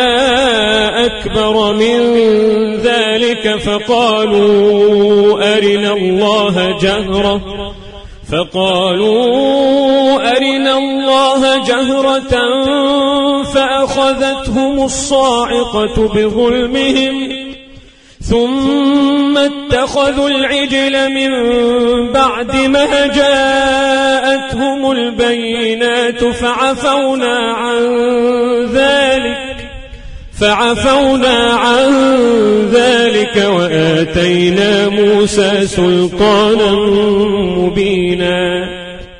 أكبر من ذلك فقالوا أرنا الله جهرة فقالوا أرنا الله جهرة فأخذتهم الصاعقة بظلمهم ثم اتخذوا العجل من بعد ما جاءتهم البينات فعفونا عن ذلك فعفونا عن ذلك وآتينا موسى سلطانا مبينا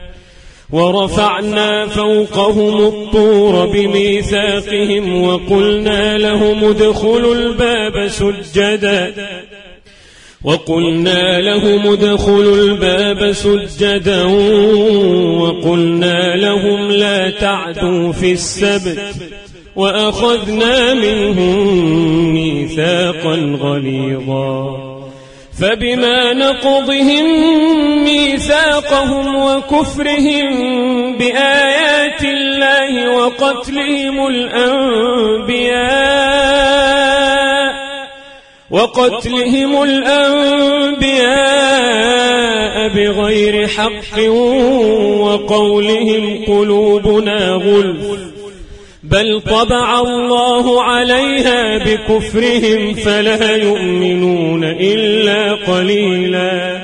ورفعنا فوقهم الطور بميثاقهم وقلنا لهم ادخلوا الباب سجدا وقلنا لهم ادخلوا الباب سجدا وقلنا لهم لا تعدوا في السبت وأخذنا منهم ميثاقا غليظا فبما نقضهم ميثاقهم وكفرهم بآيات الله وقتلهم الأنبياء وقتلهم الأنبياء بغير حق وقولهم قلوبنا غلف بل طبع الله عليها بكفرهم فلا يؤمنون إلا قليلا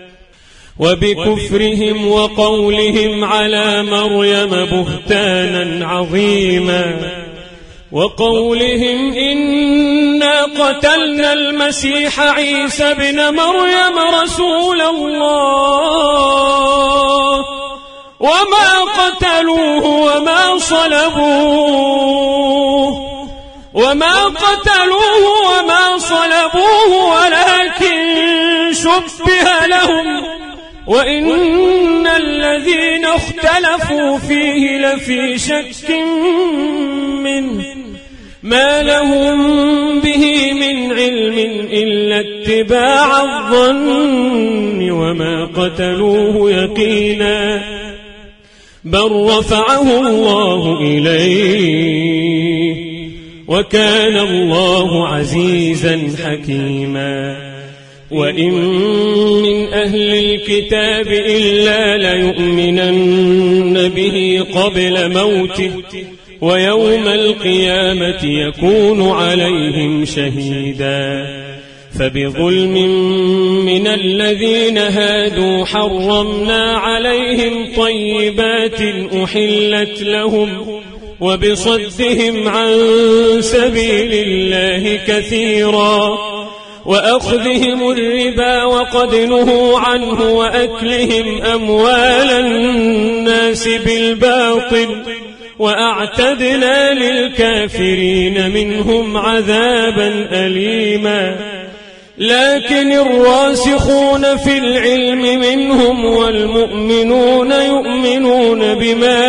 وبكفرهم وقولهم على مريم بهتانا عظيما وقولهم إنا قتلنا المسيح عيسى بن مريم رسول الله وما قتلوه وما صلبوه وما قتلوه وما صلبوه ولكن شبه لهم وإن الذين اختلفوا فيه لفي شك منه ما لهم به من علم إلا اتباع الظن وما قتلوه يقينا بل رفعه الله إليه وكان الله عزيزا حكيما وإن من أهل الكتاب إلا ليؤمنن به قبل موته ويوم القيامة يكون عليهم شهيدا فبظلم من الذين هادوا حرمنا عليهم طيبات أحلت لهم وبصدهم عن سبيل الله كثيرا وأخذهم الربا وقد نهوا عنه وأكلهم أموال الناس بالباطل وأعتدنا للكافرين منهم عذابا أليما لكن الراسخون في العلم منهم والمؤمنون يؤمنون بما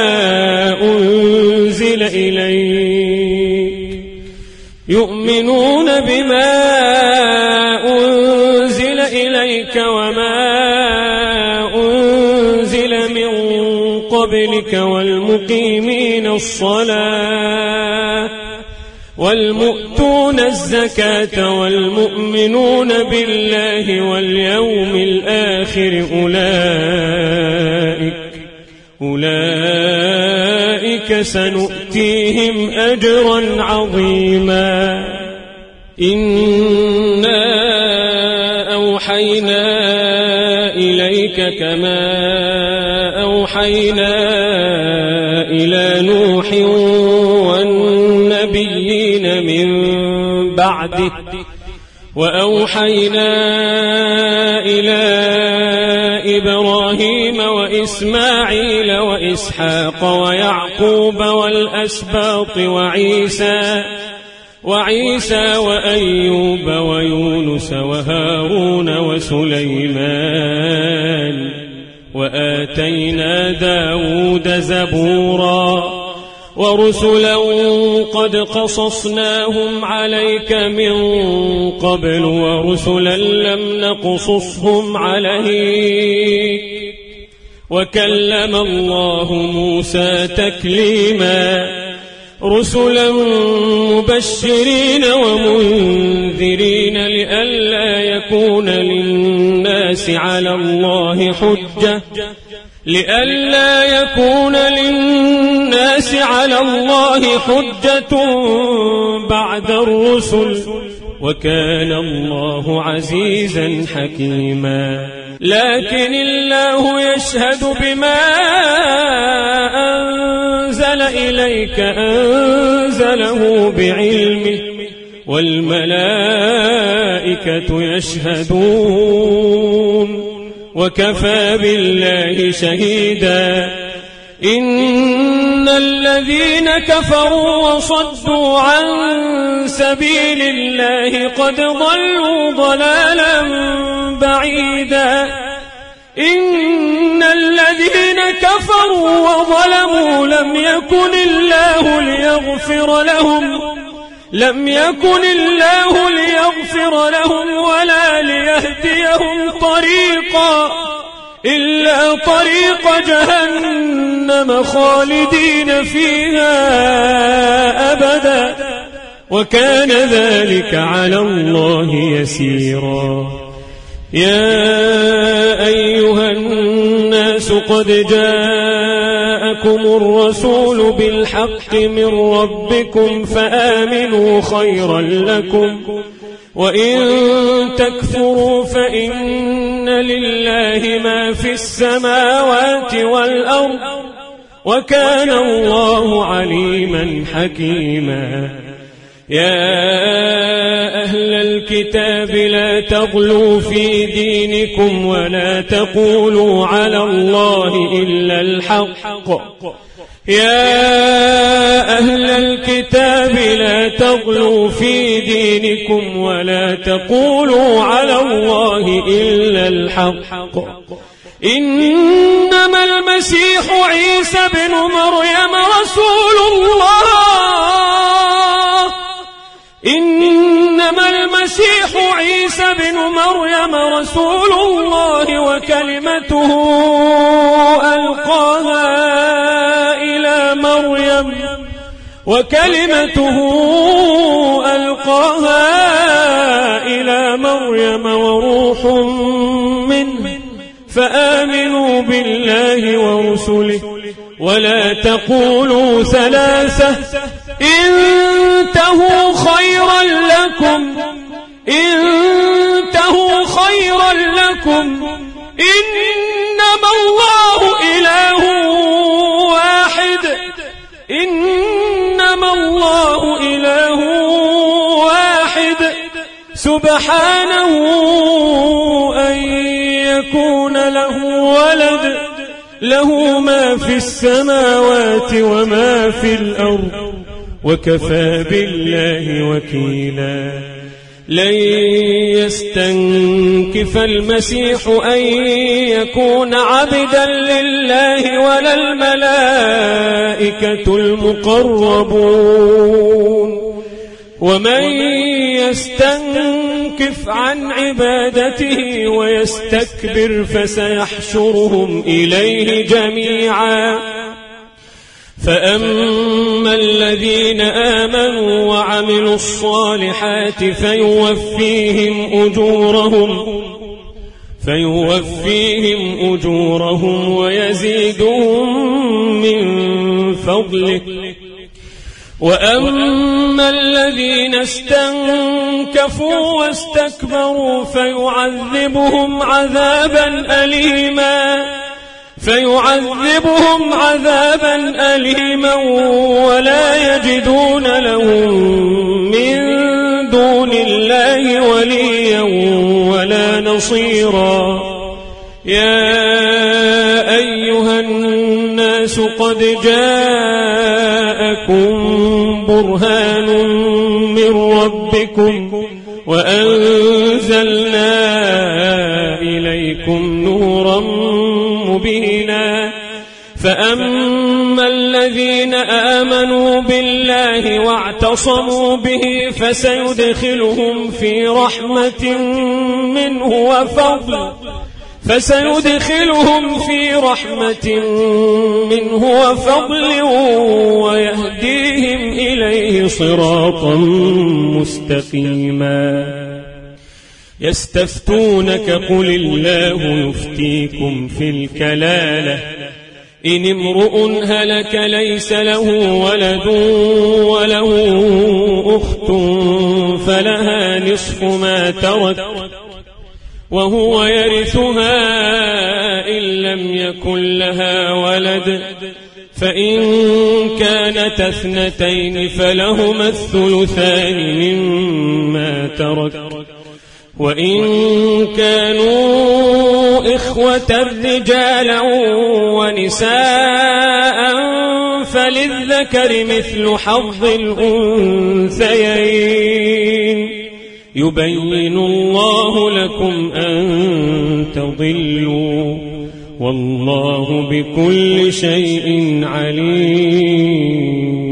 أنزل إليك يؤمنون بما أنزل إليك وما أنزل من قبلك والمقيمين الصلاة والمؤتون الزكاة والمؤمنون بالله واليوم الآخر أولئك أولئك سنؤتيهم أجرا عظيما إنا أوحينا إليك كما أوحينا إلى نوح والنبيين من بعده وأوحينا إلى إبراهيم وإسماعيل وإسحاق ويعقوب والأسباط وعيسى وعيسى وأيوب ويونس وهارون وسليمان وآتينا داود زبورا ورسلا قد قصصناهم عليك من قبل ورسلا لم نقصصهم عليك وكلم الله موسى تكليما رسلا مبشرين ومنذرين لئلا يكون للناس على الله حجة لئلا يكون للناس على الله حجة بعد الرسل وكان الله عزيزا حكيما لكن الله يشهد بما أنزل إليك أنزله بعلمه والملائكة يشهدون وكفى بالله شهيدا. إن الذين كفروا وصدوا عن سبيل الله قد ضلوا ضلالا بعيدا. إن الذين كفروا وظلموا لم يكن الله ليغفر لهم لم يكن الله ليغفر لهم ولا ليهديهم طريقا إلا طريق جهنم خالدين فيها أبدا، وكان ذلك على الله يسيرا. يا أيها الناس قد جاءكم الرسول بالحق من ربكم فآمنوا خيرا لكم، وإن تكفروا فإن لله ما في السماوات والأرض، وكان الله عليما حكيما. يا أهل الكتاب لا تغلوا في دينكم ولا تقولوا على الله إلا الحق. يا أهل الكتاب لا تغلوا في دينكم ولا تقولوا على الله إلا الحق. إنما المسيح عيسى بن مريم رسول الله إنما المسيح عيسى بن مريم رسول الله وكلمته ألقاها إلى مريم وكلمته ألقاها إلى مريم وروح منه، فآمنوا بالله ورسله ولا تقولوا ثلاثة انتهوا خيرا لكم انتهوا خيرا لكم إنما الله إله واحد إنما الله إله واحد سبحانه أن يكون له ولد، له ما في السماوات وما في الأرض، وكفى بالله وكيلا. لن يستنكف المسيح أن يكون عبدا لله ولا الملائكة المقربون، ومن يستنكف عن عبادته ويستكبر فسيحشرهم إليه جميعا. فأما الذين آمنوا وعملوا الصالحات فيوفيهم أجورهم فيوفيهم أجورهم ويزيدهم من فضله. وأما الذين استنكفوا واستكبروا فيعذبهم عذابا أليما فيعذبهم عذابا أليما ولا يجدون لهم من دون الله وليا ولا نصيرا. يا أيها الناس قد جاءكم برهان من ربكم وأنزلنا إليكم نورا مبينا. فأما الذين آمنوا بالله واعتصموا به فسيدخلهم في رحمة منه وفضل فسيدخلهم في رحمة منه وفضل ويهديهم إليه صراطا مستقيما. يستفتونك قل الله يفتيكم في الكلالة إن امرؤ هلك ليس له ولد وله أخت فلها نصف ما ترك وهو يرثها إن لم يكن لها ولد، فإن كانت اثنتين فلهما الثلثان مما ترك، وإن كانوا إخوة رجالا ونساء فللذكر مثل حظ الأنثيين يبين الله لكم أن تضلوا والله بكل شيء عليم.